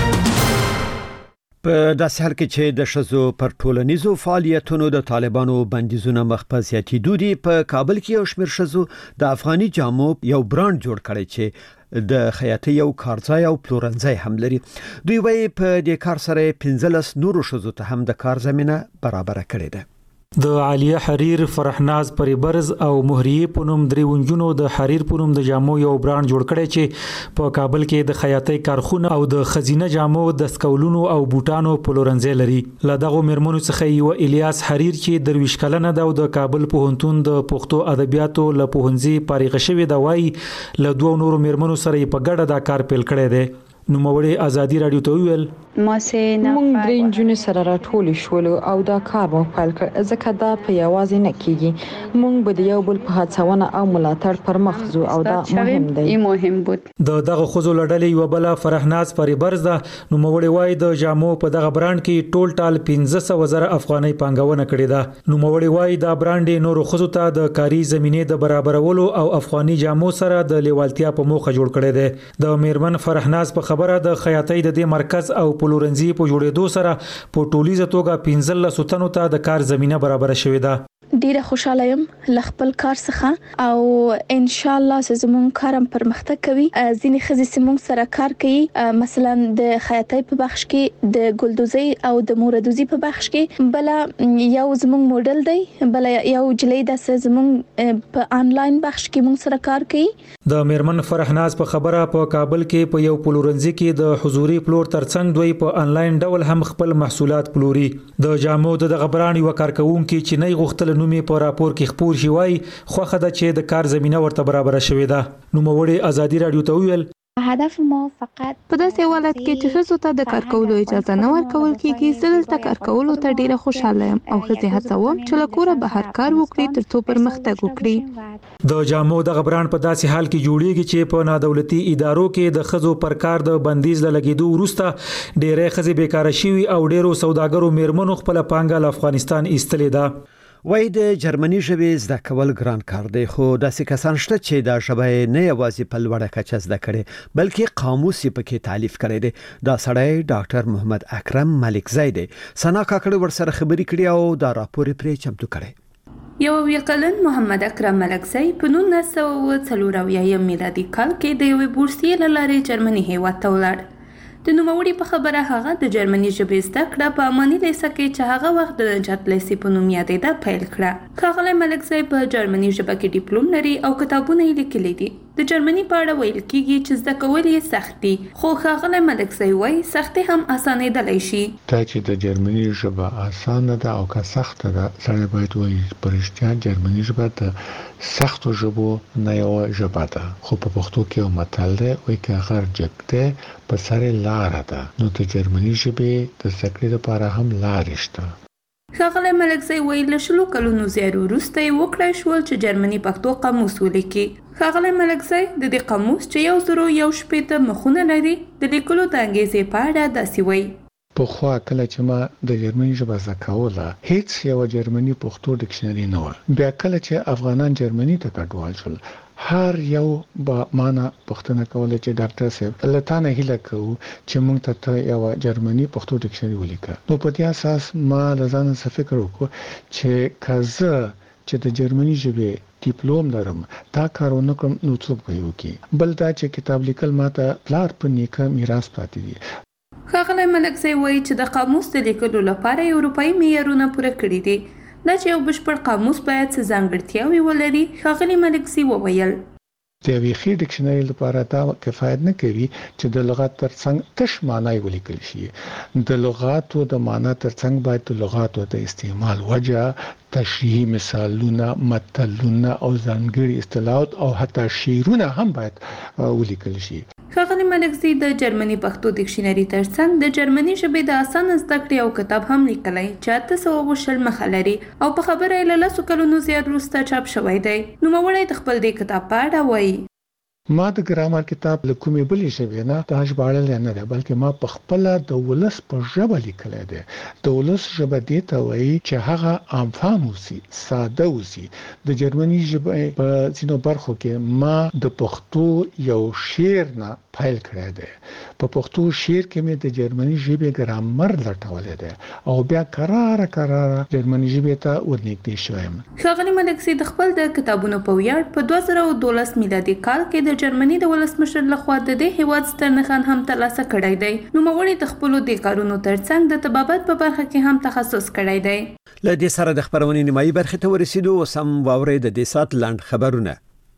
په داسې حال کې چې د ښځو پر ټولنیزو فعالیتونو د طالبانو بندیزونه مخ په زیاتېدو دي، په کابل کې یو شمېر ښځو د افغاني جامو یو برانډ جوړ کړی چې د خیاطۍ یو کارځای او پلورنځای هم لري. دوی وايي په دې کار سره پنځلس نورو ښځو ته هم د کار زمینه برابر کړې ده. د عالیه حریر، فرحناز پریبرز او مهریه پونم درې ونجونو د حریر پونم د جامو یو برانډ جوړ کړی چې په کابل کې د خیاطۍ کارخونه او د خزینه جامو د سکولونو او بوټانو پلورنځای لري. له دغه میرمنو څخه یو الیاس حریر چې درویش کلنه ده او د کابل پوهنتون د پښتو ادبیاتو له پوهنځي فارغ شوی دا وایي له دوه نورو میرمنو سره په ګډه دا کار پیل کړی دی. نوموړی ازادي رادیو ته ویل مونږ درې نجونې سره راټولې شولو او دا کار مو پیل کړ ځکه دا په یوازې نه کیږي. مونږ به د یو بل په هڅونه او ملاتړ پر مخ ځو او دا مهم دی. مهم بود د دغه خزو لړلې یو بل فرحناز پریبرز ده. نوموړی وایي د جامو په دغه برانډ کې ټول ټال پنځه سوه زره افغانۍ پانګونه کړې ده. نوموړی وایي دا برانډ نورو خزو ته د کاري زمینې د برابرولو او افغاني جامو سره د لیوالتیا په موخه جوړ کړی دی. د میرمن فرحناز په خبره د خیاطۍ د دې مرکز او پلورنځي په جوړېدو سره په ټولیزه توګه پنځلس تنو ته د کار زمينه برابر شوې ده. ډیره خوشاله یم له خپل کار څخه او ان شاء الله زموږ کارم پرمختګ کوي. ځینې ښځې زموږ سره کار کوي، مثلا د خیاطۍ په بخش کې، د ګلدوزي او د موردوزي په بخش کې. بل یو زموږ موډل دی، بل یو جلې د زموږ په انلاین بخش کې موږ سره کار کوي. د میرمن فرحناز په خبره په کابل کې په یو پلورنځي کې د حضوري پلور ترڅنګ دوی په انلاین ډول هم خپل محصولات پلوري. د جامو د غبران یو کارکونکو چې نه غوښتل نومي په راپور کې خبر شي وای خوخه ده چې د کار زمينه ورته برابر شوې ده. نو موړي ازادي رادیو ته ویل هدف ما فقط په داسې حالت کې چې ښځو ته د کار کولو اجازه نه ورکول کیږي. زه دلته کار کولو ته ډیره خوشاله یم او ښځې هڅوم چې له کوره بهر کار وکړي ترڅو پرمختګ وکړي. د جامو د غبران په داسې حال کې جوړیږي چې په نادولتي ادارو کې د ښځو پر کار د بندیز لګیدو وروسته ډیره ښځې بیکاره شوي او ډیرو سوداګرو میرمنو خپل پانګه له افغانستان ایستلې ده. وای د جرمني ژبې زده کول ګران کار دی، خو داسې کسان شته چې دا ژبه نه یوازې په لوړه کچه زده کړي بلکې قاموس یې پکې تالیف کړی دی. دا سړی ډاکټر محمد اکرم ملکزی دی. سنا کاکړ ورسره خبرې کړې او دا راپور پرې چمتو کړی. یو ویکلن محمد اکرم ملکزی په نولس سوه څلور اویایم میلادي کال کې د یوې بورسیې له لارې جرمني هیواد ته ولاړ. د نوموړي په خبره هغه د جرمني ژبې زده کړه په اماني لیسه کې چې هغه وخت د نجات لیسې په نوم یادېده پیل کړه. ښاغلی ملکزی په جرمني ژبه کې ډیپلوم لري او کتابونه یې لیکلي دي. د جرمني په اړه ویل کیږي چې زده کول یې سخت دي، خو ښاغلی ملکزی وایي سختي هم اسانېدلی شي. دا چې د جرمني ژبه اسانه ده او که سخته ده، سړی باید وایي په رښتیا جرمني ژبه د سختو ژبو نه یو ژبه ده. خو په پښتو کې یو متل دی وایي که غر جګ دی په سر لاره ده، نو د جرمني ژبې د زده کړې لپاره هم لارې شته. ښاغلی ملکزی وایي له شلو کلونو زیار وروسته یې وکړی شول چې جرمني پښتو قاموس ولیکي. ښاغلی ملکزی د دې قاموس چې یو زرو یو شپېته مخونه لري د لیکلو د انګیزې په اړه داسې وایي. پخوا کله چې ما د جرمني ژبه زده کوله هیڅ یو جرمني پښتو ډکشنري نه وه. بیا کله چې افغانان جرمني ته کډوال شول هر یو به مانا پښتنه کوله چې ډاکټر صاحب لتانه هیله کوو چې موږ ته یو جرمني پښتو ډکشنري ولیکه. نو په دې اساس ما لزان څه فکر وکړ چې کزه چې د جرمني ژبې ډیپلوم لرم دا کارونه کوم نو څوک به وکړي. بل دا چې کتاب لیکل ماته پلار په نیکه میراث پاتې دي. ښاغلی ملکزی وایي چې د قاموس د لیکلو لپاره اروپایي معیارونه پوره کړي دي. دا چې یو بشپړ قاموس باید څه ځانګړتیاوې ولري. ښاغلی ملکزی وویل د یوې ښې ډکشنري لپاره دا کفایت نه کوي چې د لغت ترڅنګ تش معنی ولیکل شي. د لغاتو د معنی ترڅنګ باید د لغاتو د استعمال وجه تشریحي مثالونه، متلونه او ځانګړي اصطلاحات او حتی شعرونه هم باید ولیکل شي. ښاغلي ملکزي د جرمني پښتو ډکشنري ترڅنګ د جرمني ژبې د اسانه زده کړې او کتاب هم لیکلی چې اته سوه اووه شل مخه لري او په خبره یې له لسو کلونو زیات وروسته چاپ شوی دی. نوموړی د خپل دې کتاب په اړه وایي: ما د ګرامر کتاب له کومې بلې ژبې نه دا ژباړلی نه دی، بلکې ما په خپله د ولس په ژبه لیکلی دی. د ولس ژبه دې ته وایي چې هغه عام فهم اوسي، ساده اوسي. د جرمني ژبې په ځینو برخو کې ما د پښتو یو شعر نه پیل کړی دی. په پښتو شعر کې مې د جرمني ژبې ګرامر لټولی دی او بیا کراره کراره جرمني ژبې ته ورنږدې شویم. ښاغلي ملکزي د خپل د کتابونو په ویاړ په دوه زره او دولس میلادي کال کې د جرمني د ولسمشر لخوا د دې هیواد ستر نښان هم ترلاسه کړی دی. نوموړي د خپلو دې کارونو ترڅنګ د طبابت په برخه کې هم تخصص کړی دی. له دې سره د خبرونې نیمایي برخې ته ورسېدو. اوس هم واورئ د دې ساعت لنډ خبرونه.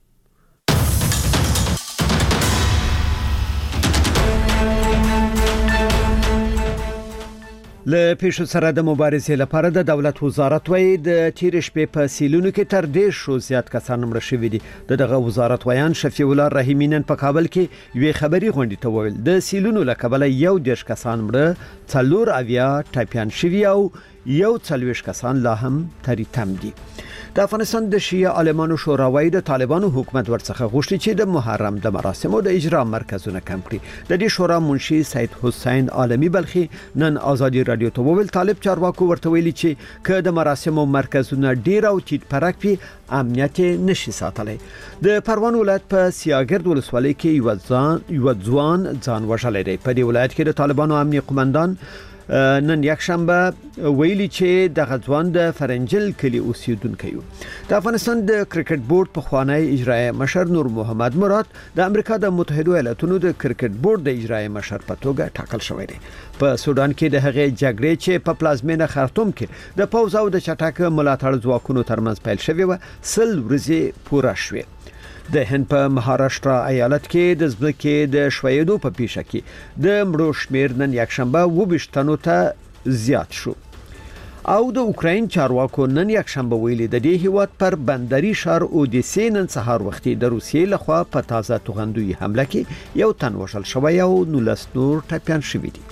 له پیښو سره د مبارزې لپاره د دولت وزارت وایي د تېرې شپې په سیلونو کې تر دېرش شو زیات کسان مړه شوي دي. د دغه وزارت ویان شفیع الله رحیمي نن په کابل کې یوې خبري غونډې ته وویل د سیلونو له کبله یو دېرش کسان مړه، څلور اویا ټپیان شوي او یو څلوېښت کسان لا هم تریتم دي. د افغانستان د شیعه عالمانو شورا وایي د طالبانو حکومت ورڅخه غوښتي چې د محرم د مراسمو د اجرا مرکزونه کم کړي. د دې شورا منشي سید حسین عالمی بلخي نن آزادي رادیو ته وویل طالب چارواکو ورته ویلي چې که د مراسمو مرکزونه ډیر او تیت پرک وي امنیت نشي ساتلی. د پروان ولایت په سیاګرد ولسوالۍ کې یو ځوان یو ځوان ځان وژلی دی. په دې ولایت کې د طالبانو امنیه قومندان نن یک شنبه ویلي چې د غزوان د فرنجل کلی اوسیدونکو یو. د افغانستان د کرکټ بورډ په خوانی اجرایی مشر نور محمد مراد د امریکا د متحده ایالاتونو د کرکټ بورډ د اجرایی مشر په توګه ټاکل شوی دی. په سودان کې د هغې جګړې چې په پلازمینه خرطوم کې د پوځ او د چټک ملاتړ ځواکونو ترمنځ پیل شوی و سل ورځې پوره شوې. د هند په مهاراشټرا ایالت کې د ځمکې د شویدو په پیښه کې د مړو شمیر نن یک شنبه وبیشت تنو ته زیات شو. او د اوکراین چارواکو نن یک شنبه ویلي د دې هیواد پر بندري شهر اودیسه نن سهار وختي د روسیې لخوا په تازه توغندوی حمله کې یو تن وژل شوی او نولس نور ټپیان شوي دي.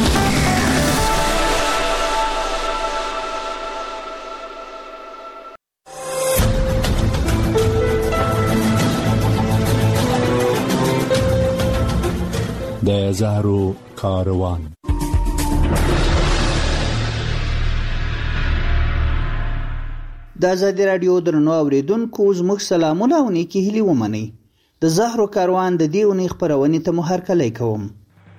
د زهرو کاروان. د آزادي رادیو درنو اوریدونکو زموږ سلامونه او نیکی هیلې ومنئ. د زهرو کاروان د دې اونۍ خپرونې ته مو هرکلی کوم.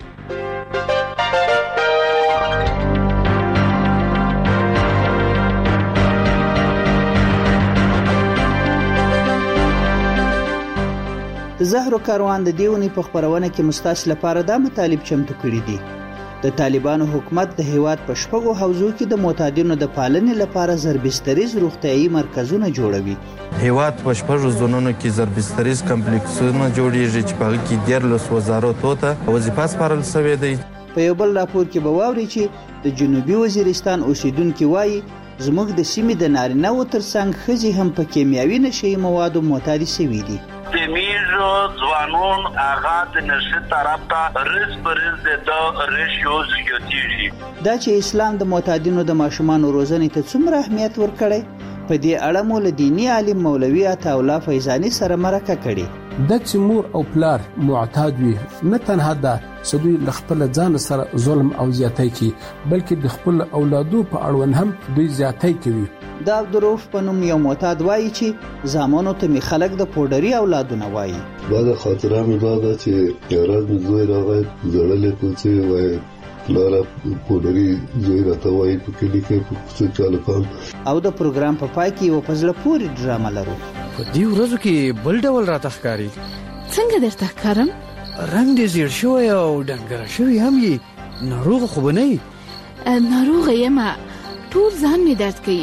د زهرو کاروان د دیونی په خبرونه کې مستاس لپاره دا مطالب چمتو کړی دي. د طالبانو حکومت د هیواد په شپږو حوزو کې د معتادینو د پالنې لپاره زربستریز روغتیايي مرکزونه جوړوي. هیواد په شپږو زونونو کې زربستریز کمپلیکسونه جوړیږي چې په هغه کې دیارلس وزارتونو ته وظیفه سپارل شوې ده. په یو بل راپور کې به واوري چې د جنوبي وزیرستان اوسیدونکو وایي زموږ د سیمې د نارینه و ترڅنګ ښځې هم په کیمیاوي نشي موادو معتادي شوي دي. زميږ ځوانون هغه د نشه طرف ته رز پرز د ریشیو زیاتېږي. دا چې اسلام د معتادینو د ماشومان روزنې ته څومره اهمیت ورکړي په دې اړه مو له دینی عالم مولوي عطاالله فیضاني سره مرکه کړې. د چې مور او پلار معتاد وي نه تنها د سدوی لخپل ځان سره ظلم او زیاتۍ کوي بلکې د خپل اولادو په اړوند هم دوی زیاتۍ کوي. دا عبدالرؤف په نوم یو معتاد وایي چې زامنو ته می خلک د پوډري اولادونه وایي. بعد خاطره می بادا چې یو ورځ مې زوی راغی زړلې کوڅې وایي لاره پوډري زوی راته وایي په کلی کې په کوڅه چالو کوم. او د پروګرام په پای کې یو فضله پوری ډرامه لرو. په دې ورځو کې بل ډول راته ښکاری. څنګه درته ښکارم؟ رنگ دې زیړ شوی او ډنګره شوی هم یې ناروغ خو به نه یې؟ ناروغ یم ټول ځان مې درد کوي.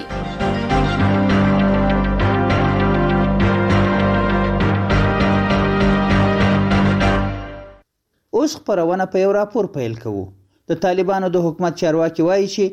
اوس خبرونه په یو راپور پیل کوو. د طالبانو د حکومت چارواکي وایي چې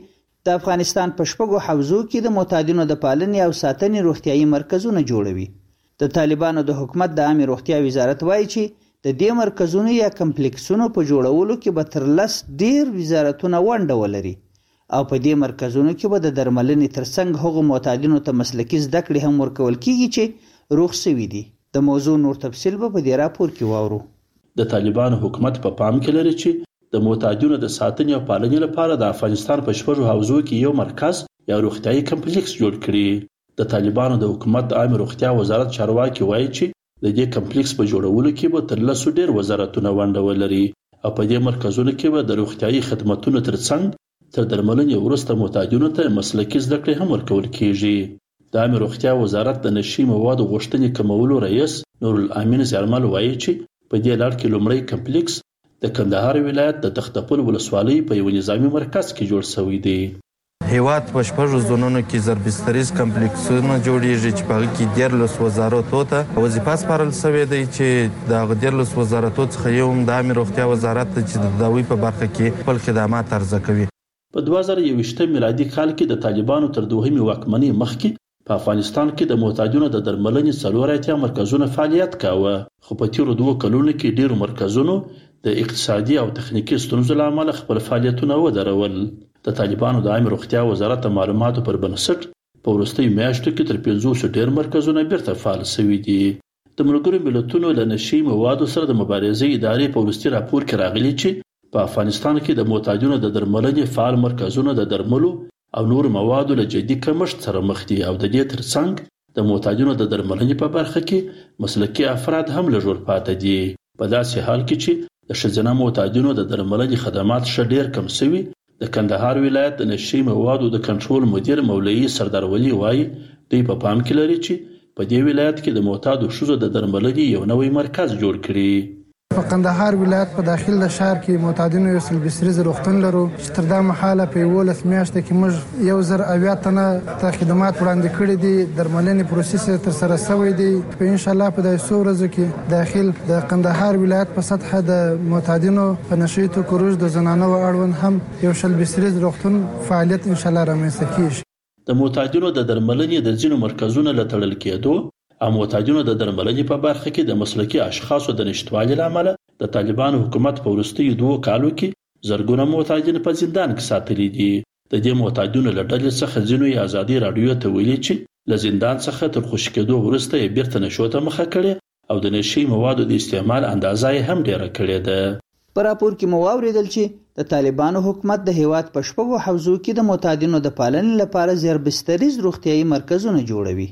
د افغانستان په شپږو حوزو کې د معتادینو د پالنې او ساتنې روغتیايي مرکزونه جوړوي. د طالبانو د حکومت د عامه روغتیا وزارت وایي چې د دې مرکزونو یا کمپلیکسونو په جوړولو کې به تر لس ډیر وزارتونه ونډه ولري او په دې مرکزونو کې به د درملنې ترڅنګ هغو معتادینو ته مسلکي زده کړې هم ورکول کیږي چې روغ شوي دي. د موضوع نور تفصیل به په دې راپور کې واورو. د طالبانو حکومت په پا پام کې لري چې د معتادینو د ساتنې او پالنې لپاره د افغانستان په شپږو حوزو کې یو مرکز یا روغتیايي کمپلیکس جوړ کړي. د طالبانو د حکومت د عامه روغتیا وزارت چارواکي وایي چې د دې کمپلیکس په جوړولو کې به تر لسو ډیر وزارتونه ونډه ولري او په دې مرکزونو کې به د روغتیايي خدماتو ترڅنګ تر درملنې وروسته معتادینو ته مسلکي زده کړې هم ورکول کیږي. د عامه روغتیا وزارت د نشي موادو غوښتنې کمولو رئیس نور الامین زیارمل وایي چې په دې لړ کې لومړی کمپلیکس د کندهار ولایت د تختپل ولسوالۍ په یو نظامی مرکز کې جوړ شوی دی. هیواد په شپږو زونونو کې ضربستریز کمپلیکسونه جوړیږي چې په هغه کې دیارلس وزارتو ته وظیفه سپارل شوې ده چې د دیارلس وزارتو څخه یو د عامه روغتیا وزارت چې د داوی په برخه کې خپل خدمات عرضه کوي. په دوه زره یوویشتم میلادي کال کې د طالبانو تر دوهمې واکمنۍ مخکې په افغانستان کې د معتادینو د درملنې څلور اتیا مرکزونه فعالیت کاوه، خو په تیرو دوه کلونو کې ډیرو مرکزونو د اقتصادي او تخنیکی ستونزو له امله خپل فعالیتونه ودرول. د طالبانو د عامه روغتیا وزارت د معلوماتو پر بنسټ په وروستیو میاشتو کې تر پنځوسو ډیر مرکزونه بیرته فعال شوي دي. د ملګرو ملتونو له نشي موادو سره د مبارزې ادارې په وروستي راپور کې راغلي چې په افغانستان کې د معتادینو د درملنې فعال مرکزونه د درملو او نور موادو له جدي کمښت سره مخ دي او د دې ترڅنګ د معتادینو د درملنې په برخه کې مسلکي افراد هم لږ ورپاتې دي. په داسې حال کې چې د ښځینه معتادینو د درملنې خدمات ښه ډیر کم شوي، د کندهار ولایت د نشي موادو د کنټرول مدیر مولوي سردار ولی وایي دوی په پام کې لري چې په دې ولایت کې د معتادو ښځو د درملنې یو نوی مرکز جوړ کړي. په کندهار ولایت په داخل د شهر کې معتادینو یو سلبستریز روغتون لرو چې تر دا مهاله په یولس میاشتو کې موږ یو زر اویا تنه ته خدمات وړاندې کړي دي. درملنې پروسس تر سره شوی دی. په ان شاء الله په داسې څو ورځو کې داخل د کندهار ولایت په سطح د معتادینو په نشي توکو د زنانو اړوند هم یو سلبستریز روغتون فعالیت ان شاء الله رامنځته کیږي. د معتادینو د درملنې د ځینو مرکزونو له تړل کېدو او معتادینو د درملنې په برخه کې د مسلکي اشخاصو د نشټوالي له امله د طالبانو حکومت په وروستیو دوه کالو کې زرګونه معتادین په زندان کې ساتلي دي. د دې معتادینو له ډلې څخه ځینو یې ازادي راډیو ته ویلي چې له زندان څخه تر خوشي کېدو وروسته یې بیرته نشو ته مخه کړې او د نشي موادو د استعمال اندازه یې هم ډیره کړې ده. په راپور کې مو واوریدل چې د طالبانو حکومت د هیواد په شپږو حوزو کې د معتادینو د پالنې لپاره زیربستریز روغتیايي مرکزونه جوړوي.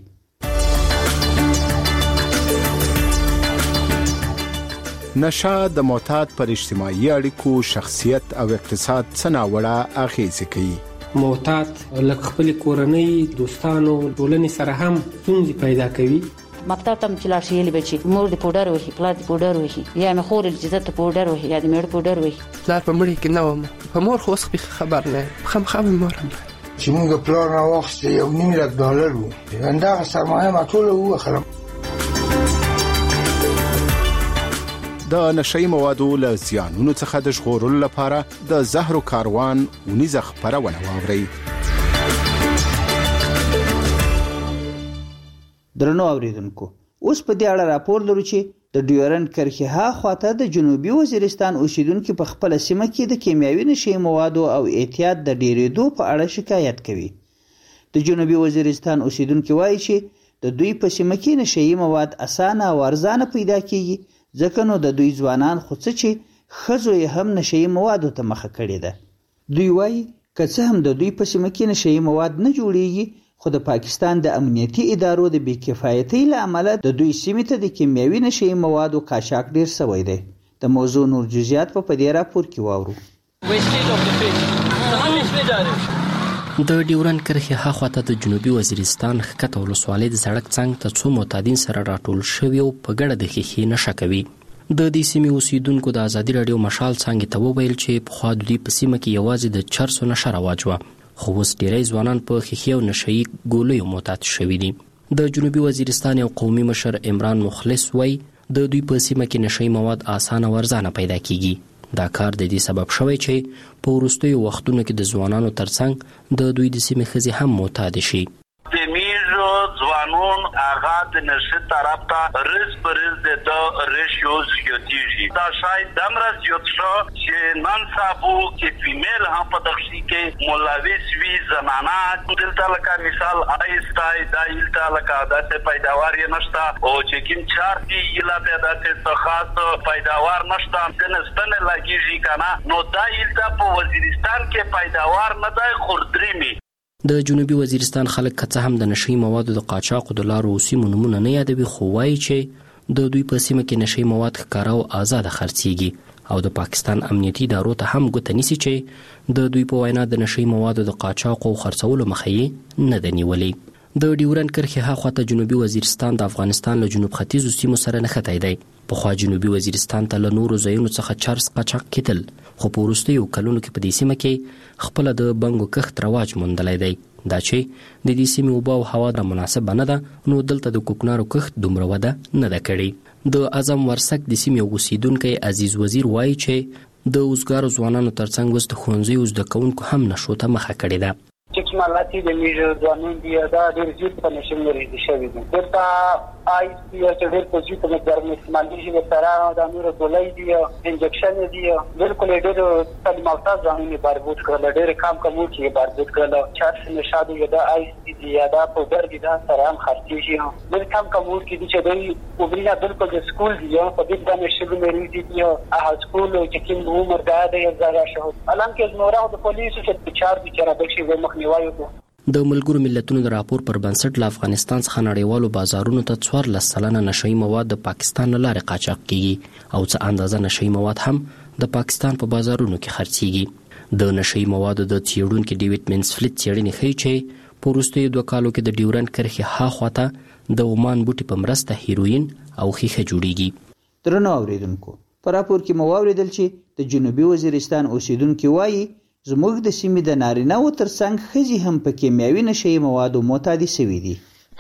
نشه د معتاد پر اجتماعي اړیکو، شخصیت او اقتصاد څه ناوړه اغیزې کوي. معتاد لکه خپل کورنۍ، دوستانو، ټولنې سره هم ستونزې پیدا کوي. مکتب ته چې لاړ شي یلی بچي مور د پودر وهي، پلار د پودر وهي، یا مې خور چې زته پودر وهي، یا د مېړه پودر وهي. پلار په مړي کې نه وم، په مور خو اوس خبر نه خامخا مې مور هم چې موږ پلار راوخسته یو نیم لک ډالر وو، همدغه سرمایه ما ټوله ووخرم. د نشئی موادو له زیانونو څخه د ژغورلو لپاره د زهرو کاروان ونیزه خپرونه واورئ. درنو اوریدونکو، اوس په دې اړه راپور لرو چې د ډیورنډ کرښې ها خواته د جنوبي وزیرستان اوسیدونکو په خپل سیمه کې د کیمیاوي نشئی موادو او اعتیاد د ډیریدو په اړه شکایت کوي. د جنوبي وزیرستان اوسیدونکو وایي چې د دوی په سیمه کې نشئی مواد اسانه او ارزانه پیدا کیږي، ځکه نو د دوی ځوانان خو څه چې ښځو یې هم نشئی موادو ته مخه کړې ده. دوی وایي که څه هم د دوی په سیمه کې نشئی مواد نه جوړیږي، خو د پاکستان د امنیتي ادارو د بې کفایتۍ له امله د دوی سیمې ته د کیمیاوي نشئی موادو قاچاق ډیر شوی دی. د موضوع نور جزئیات په دې راپور کې واورو. د ډیورنډ کرښې ها خواته د جنوبي وزیرستان ښکته ولسوالۍ د سړک څنګ ته څو معتادین سره راټول شوي او په ګډه د ښیښې نشه کوي. د دې سیمې اوسیدونکو د ازادي راډیو مشال څانګې ته وویل چې پخوا د دوی په سیمه کې یوازې د چرسو نشه رواج وه، خو اوس ډیری ځوانان په ښیښې او نشهیي ګولیو معتاد شوي دي. د جنوبي وزیرستان یو قومي مشر عمران مخلص وایي د دوی په سیمه کې نشهیي مواد اسانه او ارزانه پیدا کیږي. دا کار د دې سبب شوی چې په وروستیو وختونو کې د ځوانانو ترڅنګ د دوی د سیمې ښځې هم معتاد شي. ځوانون هغه د نشه طرف ته رس پرز د ریشیوز یوتیږي دا شاید دمر زیات شو چې نن سابو کې فیمیل هم په دغشي کې مولویس وی زمانہ دلته لکه مثال آیستای دا یلته لکه د پیداوار یې نشته او چې کوم چار دی یلا پیدا څه خاص پیداوار نشته کنهستنه لګیږي کنه نو دا یلته په وزیرستان کې پیداوار نه دی خوردريمي. د جنوبي وزیرستان خلک که څه هم د نشي موادو د قاچاقو د لارو سیمو نومونه نه یادوي خو وایي چې د دوی په سیمه کې نشي مواد ښکاره او آزاده خرڅیږي او د پاکستان امنیتي ادارو ته هم ګوته نیسي چې د دوی په وینا د نشي موادو د قاچاقو خرڅولو مخه یې نه ده نیولې. د ډیورنډ کرښې هاخوا ته جنوبي وزیرستان د افغانستان له جنوب ختیځو سیمو سره نښتی دی. پخوا جنوبي وزیرستان ته له نورو ځایونو څخه چرس قاچاق کېدل خو په وروستیو کلونو کې په دې سیمه کې خپله د بنګو کښت رواج موندلی دی. دا چې د دې سیمې اوبه او هوا را مناسبه نه ده نو دلته د کوکنارو کښت دومره وده نه ده کړې. د اعظم ورسک د سیمې اوسیدونکی عزیز وزیر وایي چې د اوزګارو ځوانانو ترڅنګ اوس د ښوونځیو زده کوونکو هم نشو ته مخه کړې ده. چې مالاتي د میژ ځوانان دی دا ډېر زیات په نشم لري شوی دی دلته آی سی چې ډېر په زیات مقدار استعمال دي د سره د نور ګولای دی انجکشن دی بالکل ډېر تعلیم یافته ځوانان بربود کړل ډېر کم کمو چې بربود کړل چارس نشادو یا د آی سی دی یا د پودر دی دا سره هم خرڅیږي ډېر کم کمو کې چې دوی وبرینا بالکل د سکول دی په دې باندې شګو مې دی دی ا سکول چې کوم عمر دا دی زړه شو الان کې نورو د پولیسو چې چار دي چې راځي چې مخ د ملګرو ملتونو د راپور پر بنسټ له افغانستان څخه نړیوالو بازارونو ته څوارلس سلنه نشهیي مواد د پاکستان له لارې قاچاق کیږي او څه اندازه نشهیي مواد هم د پاکستان په بازارونو کې خرڅیږي. د نشهیي موادو د څېړونکي ډیوډ مینسفیلډ څېړنې ښیي چې په وروستیو دوه کالو کې د ډیورنډ کرښې هاخوا ته د عمان بوټي په مرسته هیروین او ښیښه جوړیږي. درنو اوریدونکو په راپور کې مو واوریدل چې د جنوبي وزیرستان اوسیدونکي وایي زموږ د سیمې د نارینه‌و ترڅنګ ښځې هم په کیمیاوي نشهیي موادو معتادې شوي دي.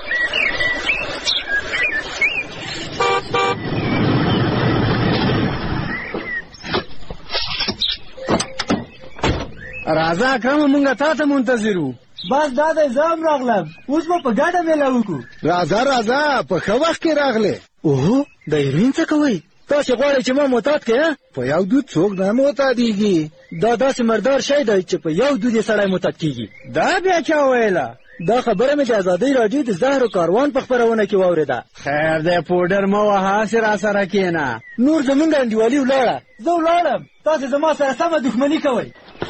راځه اکرمه مونږ تا ته منتظر وو. بس دا دی زه هم راغلم اوس به په ګډه میله وکړو. راځه راځه په ښه وخت کې راغلې. اوهو د هیروین څه کوئ؟ تاسې غواړئ چې ما معتاد کړې؟ په یو دود څوک نه معتادېږي. دا داسې مردار شی دی چې په یو دود یې سړی معتاد کېږي. دا بیا چا ویله؟ دا خبره مې د ازادۍ راډیو د زهرو کاروان په خپرونه کې واورېده. خیر دی پوډر مه وهه هسې راسره کښېنه. نور زمونږ انډیوالي ولاړه. زه ولاړم تاسې زما سره سمه دښمني کوئ.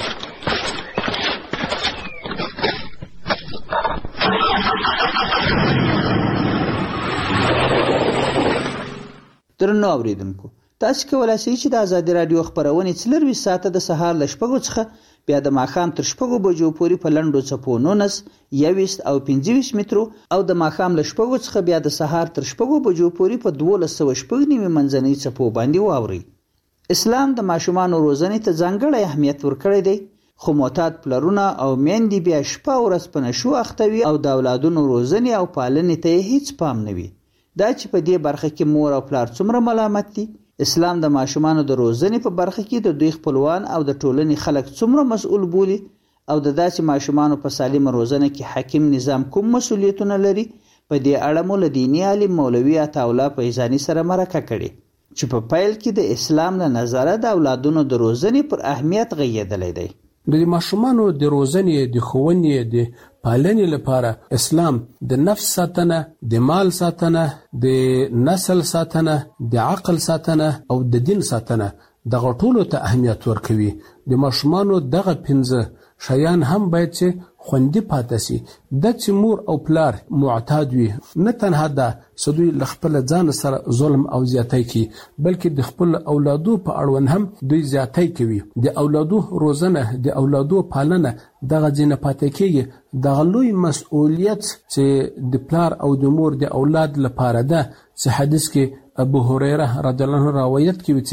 درنو اوریدونکو تاسو کولای شئ چې د ازادي رادیو خبرونه څلروي ساعته د سهار ل شپږو څخه بیا د ماښام تر شپږو بجو پورې په لنډو څپو نونس یویست او پنځه مترو او د ماښام ل شپږو څخه بیا د سهار تر شپږو بجو پورې په دولس سوه شپږ نیمې منځنۍ څپو باندې واورئ. اسلام د ماشومانو روزنې ته ځانګړی اهمیت ورکړی دی خو معتاد پلرونه او میندې بیا شپه ورځ په نشو اخته وي او د اولادونو روزنې او پالنې ته هیڅ پام نه وي. دا چې په دې برخه کې مور او پلار څومره ملامت دي. اسلام د ماشومانو د روزنې په برخه کې د دوی خپلوان او د ټولنې خلک څومره مسؤل بولي او د داسې ماشومانو په سالمه روزنه کې حاکم نظام کوم مسؤلیتونه لري په دې اړه مو له دیني عالم مولوي عطاالله فیضاني سره مرکه کړې چې په پیل کې د اسلام له نظره د اولادونو د روزنې پر اهمیت غږېدلی دی. د ماشومانو د روزنې د ښوونې د پالنې لپاره اسلام د نفس ساتنه د مال ساتنه د نسل ساتنه د عقل ساتنه او د دین ساتنه دغه ټولو ته اهمیت ورکوي. د ماشومانو دغه پنځه شیان هم باید چې خوندي پاتې شي. د چې مور او پلار معتاد وي نه تنها دا چې دوی له خپل ځان سره ظلم او زیاتی کوي بلکې د خپل اولادو په اړوند هم دوی زیاتی کوي. د اولادو روزنه د اولادو پالنه دغه ځینې پاتې کېږي. دغه لوی مسؤلیت چې د پلار او د مور د اولاد لپاره ده چې حدیث کې ابو هريره رضی الله عنه روایت کوي چې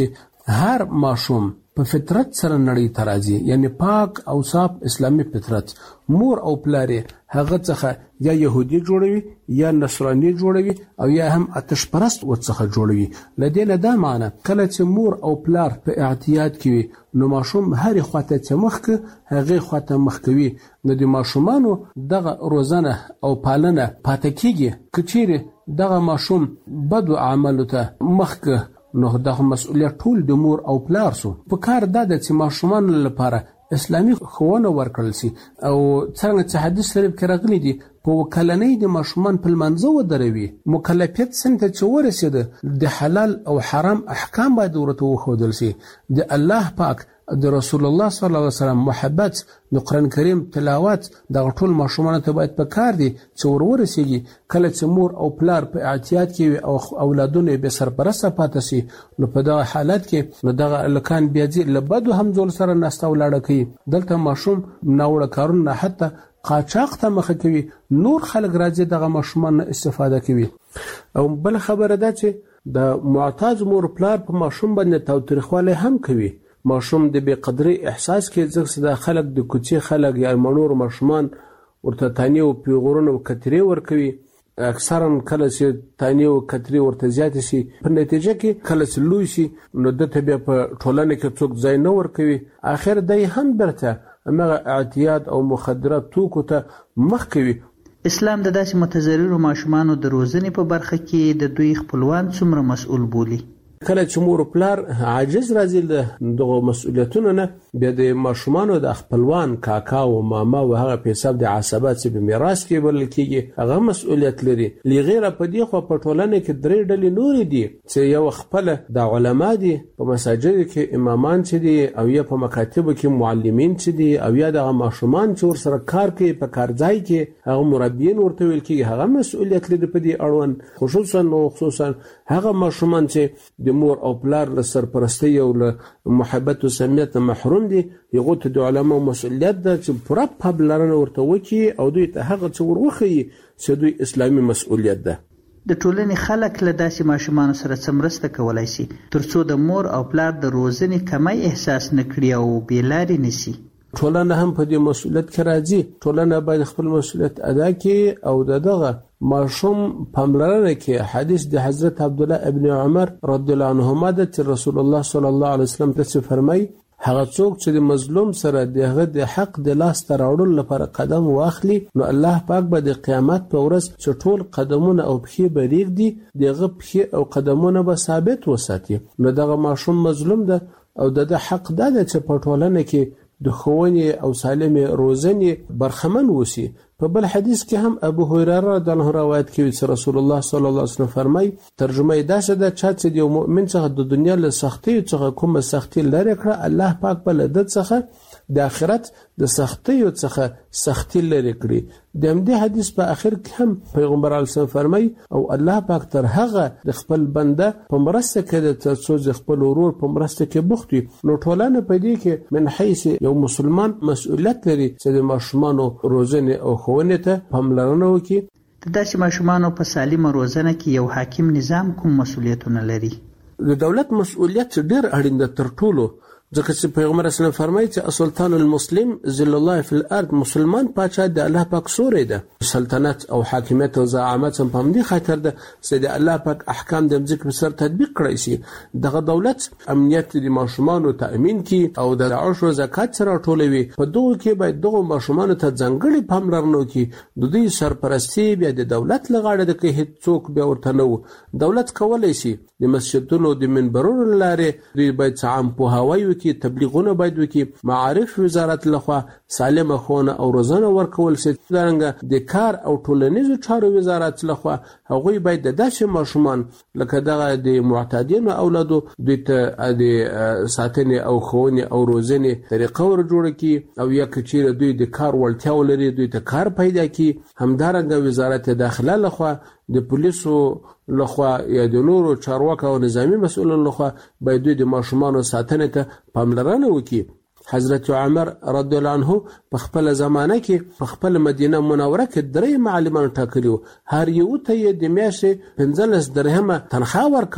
هر ماشوم په فطرت سره نړۍ ته راځي، یعنی پاک او صاف اسلامي فطرت. مور او پلار هغه څخه یا يهودي جوړوي یا نصراني جوړوي او یا هم آتش پرست ورڅخه جوړوي. لدې نه دا معنی کله چې مور او پلار په اعتیاد کې وي نو ماشوم هر خواته چې مخک هغه خواته مخ کوي. نو د ماشومانو دغه روزنه او پالنه پاتې کیږي. کچېره دغه ماشوم بد عملو ته مخک نو دغه مسؤلیت ټول د مور او پلار سو. په کار دا د چې ماشومان لپاره اسلامي ښوونه ورکړل شي او څنګه چې حدیث شریف کې راغلي دي په وکلنۍ د ماشومان په لمانځه ودروي. مکلفیت څنګه چې ورسېده د حلال او حرام احکام باید ورته وښودل شي. د الله پاک د رسول الله صلی الله علیه وسلم محبت د قرآن کریم تلاوت دغه ټول ماشومان ته باید په کار دي چې ورورسېږي. کله چې مور او پلار په اعتیاد کې وي او اولادونه به سرپرسته پاتې شي نو په دغه حالت کې نو دغه الکان بیا ځي له بدو همزول سره ناسته ولاړه کوي. دلته ماشوم ناوړه کارونه حتی قاچاق ته مخه کوي. نور خلک راځي دغه ماشومان استفاده کوي. او بل خبره ده چې د معتاد مور پلار په ماشوم باندې تاوتریخوالی هم کوي. ماشوم د بې قدرۍ احساس کې ځکه د خلک د کوڅې خلک یا منور ماشومان ورته تانې او پیغورونه او کترې ورکوي. اکثرا کله چې تانې او کترې ورته زیاتې شي په نتیجه کې کله چې لوی شي نو دته بیا په ټولنه کې څوک ځای نه ورکوي. آخر دی هم برته همغه اعتیاد او مخدرات توکو ته مخ کوي. اسلام د داسې متضررو ماشومانو د روزنې په برخه کې د دوی خپلوان څومره مسؤل بولي؟ کله چې مور پلار عاجز راځي له دغه مسؤلیتونو نه بیا د ماشومانو د خپلوان کاکا او ماما او هغه په حساب د عصبات چې په میراث کې بل کېږي هغه مسؤلیت لري. لغیره په دې خو په ټولنه کې درې ډلې نورې دي چې یو خپل د علما دي په مساجد کې امامان چې دي او یا په مکاتب کې معلمین چې دي او یا د ماشومان چې ور سره کار کوي په کارځای کې هغه مربیین ورته ویل کېږي هغه مسؤلیت لري په دې اړوند. خصوصا او خصوصا هغه ماشومان چې د مور او پلار له سرپرستی او له محبت او سمیت محروم دي هغه ته د علماء مسؤلیت ده چې پوره پابلرنه ورته وکړي او دوی ته هغه څه ورخي چې دوی اسلامي مسؤلیت ده. د ټولنې خلک له داسې ماشومانو سره څه مرسته کولای شي ترڅو د مور او پلار د روزنې کمی احساس نه کړي او بې لارې نه شي؟ ټولنه هم په دې مسؤلیت کې راځي. ټولنه باید خپل مسؤلیت ادا کړي او دغه ماشوم پاملرنه کې حدیث د حضرت عبدالله ابن عمر رضی الله عنهما د رسول الله صلی الله علیه وسلم ته فرمایي هغه څوک چې د مظلوم سره دغه د حق د لاس تر اړول لپاره قدم واخلي نو الله پاک به د قیامت په ورځ چې ټول قدمونه او پښې به ریږدي دغه پښې او قدمونه به ثابت وساتي. نو دغه ماشوم مظلوم ده او د حق ده چې په ټولنه کې د ښوونې او سالمې روزنې برخمن وسی. په بل حدیث کې هم ابو هريره رضی الله عنه روایت کوي چې رسول الله صلی الله علیه وسلم فرمایي ترجمه یې دا ده چې د مؤمن څخه د دنیا له سختۍ څخه کومه سختي لري کړه الله پاک په لدد څخه د آخرت د سختۍ څخه سختي لري کړي. د همدې حدیث په اخر کې هم پیغمبر علیه السلام فرمایي او الله پاک تر هغه د خپل بنده په مرسته کې د تاسو خپل ورور په مرسته کې بوخت وي. نو ټولنه په دې کې من حیث یو مسلمان مسؤلیت لري چې د ماشومانو روزنه او ښوونې ته پاملرنه وکړي. د داسې ماشومانو په سالمه روزنه کې یو حاکم نظام کوم مسؤلیتونه لري؟ د دولت مسؤلیت ډېر اړین ده تر ټولو ځکه چې پیغمبر اسلام فرمایي چې السلطان المسلم ذل الله فی الارض مسلمان پاچا د الله پاک سوري ده. سلطنت او حاکمیت او زعامت هم په دې خاطر ده چې د الله پاک احکام د ځمکې په سر تطبیق کړی شي. دغه دولت امنیت د ماشومانو تأمین کی او د عشر زکات سره ټولوي. په دغه کې باید دغه ماشومانو ته ځانګړي پاملرنه وکړي. د دوی سرپرستی بیا د دولت لغاړه د کې هیڅ څوک بیا ورته نه. دولت کولای شي د مسجدونو د منبرونو لارې دوی باید عام پوهاوی کی تبلیغونه باید وکي. معارف وزارت لخوا سالمه ښوونه او روزنه ورکول شي. دغه د کار او ټولنیزو چارو وزارت لخوا هغوی باید د داسې ماشومان لکه دغه د معتادینو اولادو د د ساتنې او ښوونې او روزنې طریقه ور جوړ کړي او یا کچیر دوی د کار وړتیا ولري دوی ته کار پیدا کړي. همدارنګه وزارت داخله لخوا د پولیسو لخوا یا د نورو چارواکو او نظامی مسؤلین لخوا باید دوی د ماشومانو ساتنې ته پاملرنه وکړي. حضرت عمر رضی الله عنه په خپل زمانه کې په خپل مدینه منوره کې درې معلمان ټاکلي وو. هر یو ته یې د میاشتې پنځلس درهمه تنخواه ورکوله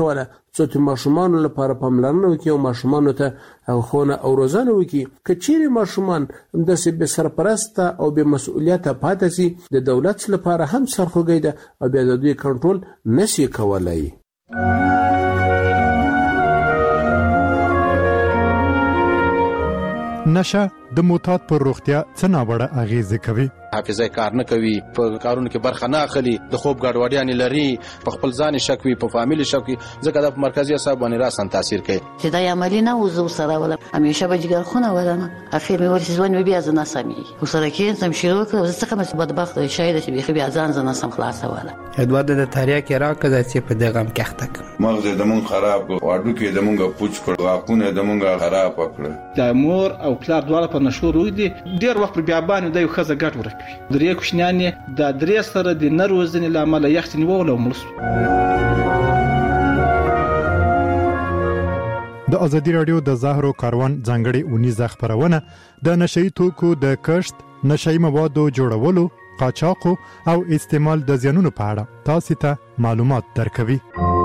څو چې ماشومانو لپاره پاملرنه وکړي او ماشومانو ته ښوونه او روزنه وکړي. که چیرې ماشومان همداسې بې سرپرسته او بې مسؤلیته پاتې شي د دولت لپاره هم سرخوږی ده او بیا د دوی کنټرول نشي کولی. نشه د معتاد پر روغتیا څه ناوړه اغیزې کوي؟ حافظه کار نه کوي، په کارونو کې برخه نه اخلي، د خوب ګډوډیانې لري، په خپل ځان شک وي، په فامیل شک وي، ځکه د مرکزي اعصاب باندې راسن تاثیر کوي. چې دا عملی نه وزو سره ولا همیشه به جګر خونه ولنه اخر مې ورسې ځوان بیا ځنه سمي وسره کې سم شروع کړ زه څنګه مې بدبخت شاید چې بیا بیا ځان ځنه سم خلاص ولا ادوار د تاریخ کې راکړه چې په دغه هم کېخته مغز د مون خراب واډو کې د مونږه پوچ کړ واقونه د مونږه خراب کړ. د مور او پلار دواړه په نشو روي دي ډیر وخت پر بیا باندې د یو خزه ګټ ورکوي. درې کوشنیانې د درې سره د نروزنې لامل یختنی وول او ملس. د ازادي رادیو د زهرو کاروان ځانګړي اونیزه خبرونه د نشئی توکو د کشت، نشئی موادو جوړولو، قاچاقو او استعمال د زیانونو په اړه تاسو ته معلومات درکوي.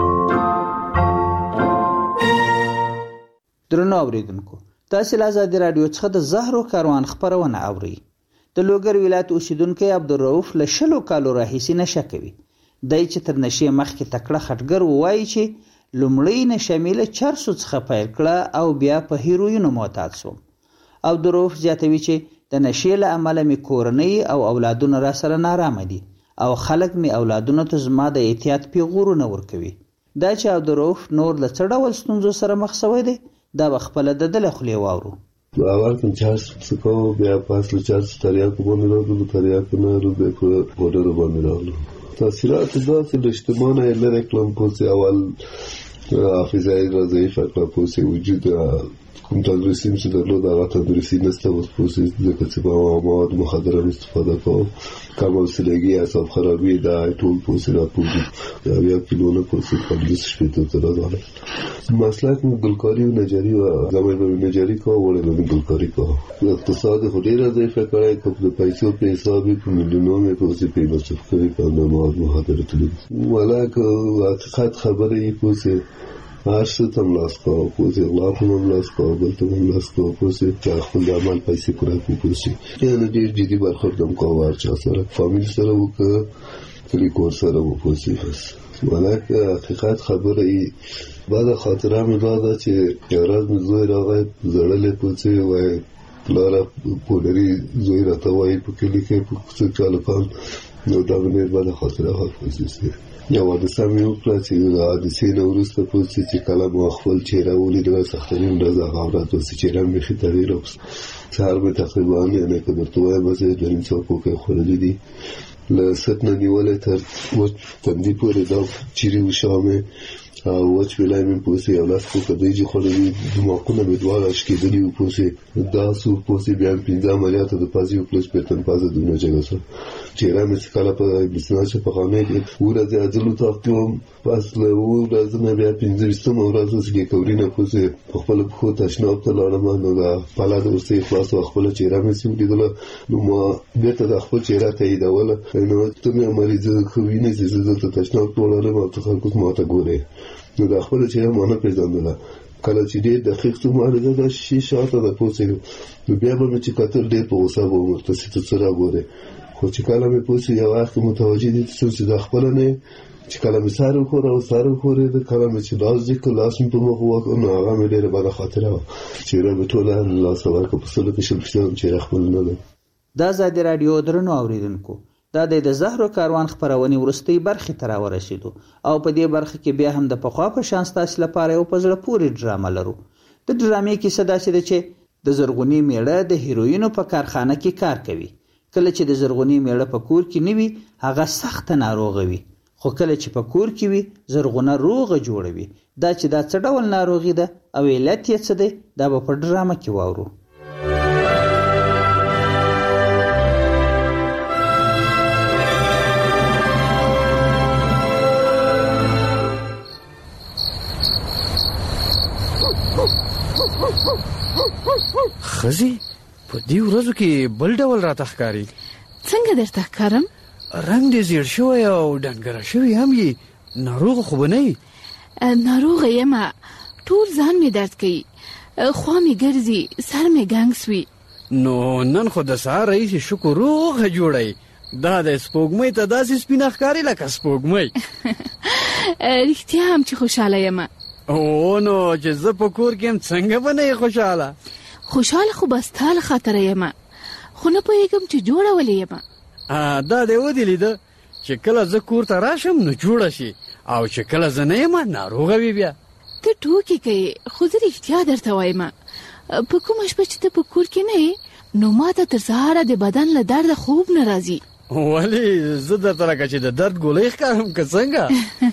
درنو اوریدونکو، تاسو له ازادي رادیو څخه د زهرو کاروان خبرونه اورئ. د لوګر ولایت اوسیدونکو عبدالرؤف له شلو کالو راهیسې نشه کوي. دای چې تر نشې مخکې تکړه خټګر وایي چې لومړی نشه مې له چرسو څخه پیل کړه او بیا په هیروینو معتاد شوم. عبدالرؤف زیاتوي چې د نشې له امله مې کورنۍ او اولادونه را سره نارامه دي او خلک مې اولادونو ته زما د احتیاط پیغورونه ورکوي. دا چې عبدالرؤف نور له څه ډول ستونزو سره مخ شوی دی دا به خپله د ده له خولې واورو. اول کوم چارج څه کوو، بیا پاس له چارج تریاکو باندې راغلو، تریاکو نه رو بیا په بورډر باندې راغلو. تاثیرات داسې د اجتماع نه لرې کړم، پوسې اول حافظه یې را ضعیفه کړه، پوسې وجود کوم تدریسي چې درلود هغه تدریسي نسته، اوس پوسې ځکه چې ما مواد مخدره استفاده کوم، کم حوصلګي، اعصاب خرابي، دا ټول پوسې راپوځي. بیا کیلو نه پوسې پنځوس شپېته ته راغله. مسلک مې ګلکاري او نجاري وه، زموږ به مې نجاري کوه، وړې به مې ګلکاري کوه. اقتصاد خو ډېره ضعیفه کړی، که د پیسو په حساب یې په میلیونو مې پوسې پرې مصرف کړې په مواد مخدره تللي. والا که حقیقت خبره یې پوسې هر څه ته ملاس کوه، پوسې غلا ته هم ملاس کوه، بل ته هم ملاس کوه، پوسې چې خپل د عمل پیسې پوره کړي پوسې. یعنې ډېر جدي برخورد هم کوه، هر چا سره فامیل سره وکړه، کلي کور سره و پوسې. بس والا که حقیقت خبره یې بعد خاطره مې دا ده چې یو ورځ مې زوی راغی زړلې پوڅې وایي پلاره پوډري زوی راته وایي په کلي کې په څه چالکان نو دا مې ډېر بعد خاطره حافظه. یو حادثه مې وکړه چې د حادثې نه وروسته پوڅې چې کله مو خپل چهره ولیدله سخترین ورځ هغه ورځ وه چې چهره مې بیخي تغییر وکړ. سهار مې تقریبا یعنې که درته وایم بس دوه نیم سوه کوکۍ خوړلي دي، له سټ نه نیولې تر وچ تندي پورې دا چیرې وشامې او وچ ویلای مې پوسې یو لاس کوکه دیجې خوړلي، دماغونه مې دواړه اشکېدلي وو پوسې. دا څو پوسې بیا مې پنځه عملیاته د پازې وکړه چې پېټن پازه دومره جګه شوه. چهره مې چې کله په بسناچه په خانې کې اووه ورځې عاجل اتاق کې وم، پس له اووه ورځو نه بیا پنځه ویشتمه ورځ اوس ګیکورینه پوسې په خپله پښو تشناب ته لاړم، نو دا پله د ورسې خلاص وه، خپله چهره مې چې ولیدله نو ما بېرته د خپل چهره تاییدوله. نو ته مې مریض ښه وینې چې زه دلته تشناب کې ولاړم او ته خلکو ما ته ګورې، نو دا خپله چهره ما نه پېژندله. کله چې ډېر دقیق څه معالجه دا شي شاته ده پوسې، نو بیا به مې چې کتل ډېر په غوسه به وم ورته چې ته څه راګورې. خو چې کله مې پوسې یو وخت متوجه دي چې دا خپله نه چې کله مې سر وښوره او سر وښورېده، کله مې چې لاس جګ کړ لاس مې په مخ ووهه، نو هغه مې ډېره بده خاطره وه. چهره مې ټوله لاسه ورکړه، په سلو کې شل فیصده چهره خپل نه ده. دا ازادي راډیو درنو اوریدونکو، دا د زهرو کاروان خبرونې وروستۍ برخې ته راورسېدو او په دې برخه کې بیا هم د پخوا په شان ستاسو لپاره یو په زړه پورې ډرامه لرو. د ډرامې کیسه داسې ده چې د زرغونې میړه د هیروینو په کارخانه کې کار کوي. کله چې د زرغونې میړه په کور کې نه وي هغه سخته ناروغه وي، خو کله چې په کور کې وي زرغونه روغه جوړوي. دا چې دا څه ډول ناروغي ده او علت یې څه دی دا به په ډرامه کې واورو. خزي په دې ورځو کې بل ډول راته ښکاري. څنګه درته ښکارم؟ رنګ دې زیړ شوی او ډنګره شوی هم یې، ناروغه خو به نه یې؟ ناروغه یم، ټول ځان مې درد کوي، خوا مې ګرځي، سر مې ګنګ سوي. نو نن خو د سهار رئیس شکر روغه جوړی، دا د سپوږمۍ ته داسې سپینه ښکاري لکه سپوږمۍ. رښتیا هم چې خوشحاله یم. او نو چې زه په کور کې یم څنګه به نه یې خوشحاله؟ خوشحاله خو به ستا له خاطره یم، خو نه پوهېږم چې جوړه ولې یم. دا دې ودې لیده چې کله زه کور ته راشم نو جوړه شي، او چې کله زه نه یم ناروغه وي. بیا ته ټوکې کوې، خو زه رښتیا درته وایم، په کومه شپه چې ته په کور کې نه یې نو ما ته تر سهاره د بدن له درده خوب نه راځي. ولې زه درته لکه چې د درد ګولۍ ښکارم که څنګه؟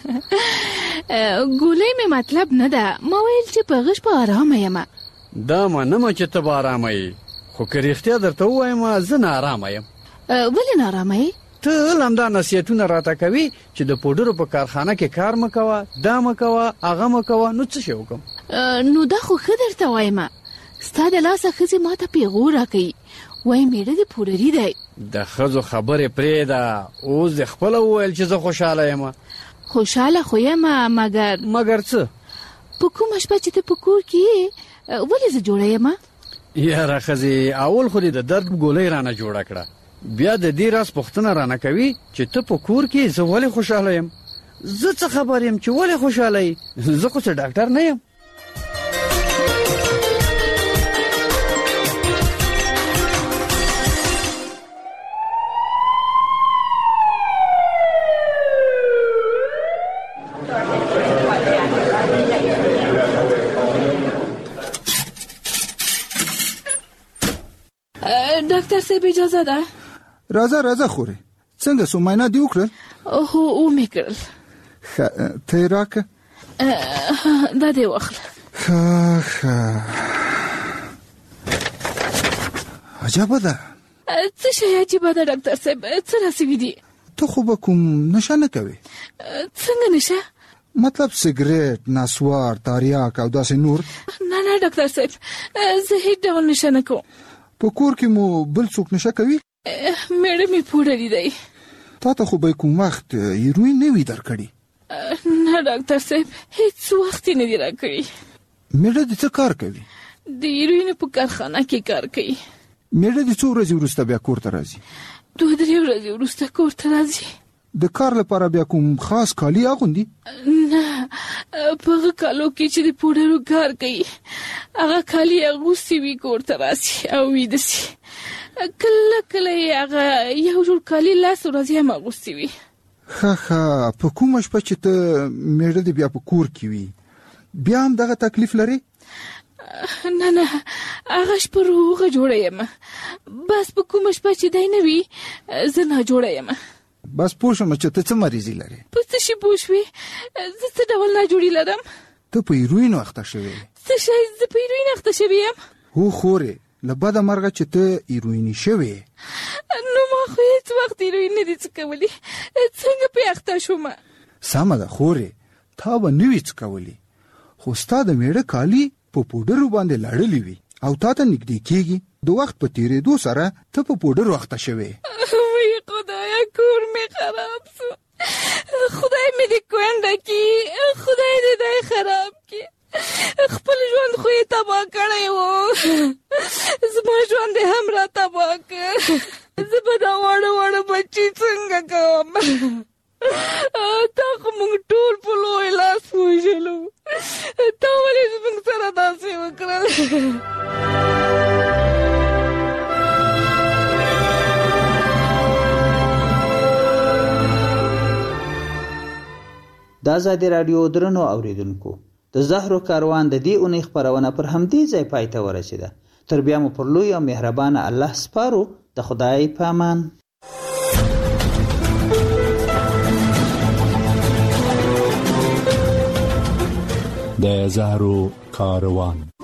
ګولۍ مې مطلب نه ده، ما ویل چې په غش په ارامه یم. دا منمه چې ته به ارامه یې، خو که رښتیا درته ووایم زه ناارامه یم. ولې ناارامه یې؟ ته همدا نصیحتونه راته کوي چې د پوډرو په کارخانه کې کار مه کوه، دا مه کوه، هغه مه کوه. نو څه شی وکړم؟ نو دا خو ښه درته وایم، ستا د لاسه ښځې ما ته پیغور راکوي، وایي میړه دې پوډري دی. د ښځو خبرې پرېږده، اوس دې خپله وویل چې زه خوشحاله یم. خوشحاله خو یم، مګر مګر څه؟ په کومه شپه چې ته په کور کې یې ولې زه جوړه یم؟ یاره ښځې، اول خو دې د درد ګولۍ رانه جوړه کړه، بیا د دې راز پوښتنه رانه کوي چې ته په کور کې زه ولې خوشحاله یم. زه څه خبر یم چې ولې خوشحاله یې؟ زه خو څه ډاکټر نه یم. ډاکټر صاحب اجازه ده؟ راځه راځه خورې، څنګه سو معاینه دې وکړل؟ هو ومې کړل. ښه ته یې راکړه. دا دې واخله. ښه ښه، عجبه ده. څه شی عجیبه ده ډاکټر صاحب؟ څه راسوي دي؟ ته خو به کوم نشه نه کوې؟ څنګه نشه؟ مطلب سګریټ، نسوار، تاریاک او داسې نور؟ نه نه ډاکټر صاحب، زه هیڅ ډول نشه نه کوم. په کور کې مو بل څوک نشه کوي؟ میړه مې پوډري دی. تا ته خو به کوم وخت هیروین نه وي درکړي؟ نه ډاکټر صاحب، هیڅ وخت نه دی راکړي. میړه دې څه کار کوي؟ د هیروین په کارخانه کې کار کوي. میړه دې څو ورځې وروسته بیا کور ته راځي؟ دوه درې ورځې وروسته کور ته راځي. د کار لپاره بیا کوم خاص کالي اغوندي؟ نه، په هغه کالو کې چې د پوډرو کار کوي هغه کالي اغوستي وي کور ته راسي او ویده سي. کله کله یې هغه یو جوړ کالي لاس ورځې هم اغوستي وي. ښه ښه، په کومه شپه چې ته میړه دې بیا په کور کې وي بیا هم دغه تکلیف لري؟ نه نه، هغه شپه روغه جوړه یم، بس په کومه شپه چې دی نه وي زه ناجوړه یم. بس پوه شوم چې ته څه مریضي لرې. په څه شي پوه شوې؟ زه څه ډول ناجوړي لرم؟ ته په هیروین اخته شوې. څه شی؟ زه په هیروین اخته شوې یم؟ هو خورې، له بده مرغه چې ته هیرویني شوې. نو ما خو هیڅ وخت هیروین نه دي څه کولی، څنګه پې اخته شوم؟ سمه ده خورې، تا به نه وي څه کولی، خو ستا د میړه کالي په پوډرو باندې لړلي وي او تا ته نږدې کېږي. د وخت په تېرېدو سره ته په پوډرو اخته شوې. وی خدایا، کور مې خراب سو، خدای مې دې کونډه کړي، خدای دې دی خراب کړي. خپل ژوند خو یې تباه کړی و، زما ژوند یې هم را تباه کړ. زه به دا واړه واړه بچي څنګه کوم؟ تا خو موږ ټول په لوی لاس وژلو، تا ولې زموږ سره داسې وکړل؟ د ازادي راډیو درنو اوریدونکو، د زهرو کاروان د دې اونۍ خپرونه پر همدې ځای پای ته ورسېده. تر بیا مو پر لوی او مهربانه الله سپارو. د خدای په امان. د زهرو کاروان.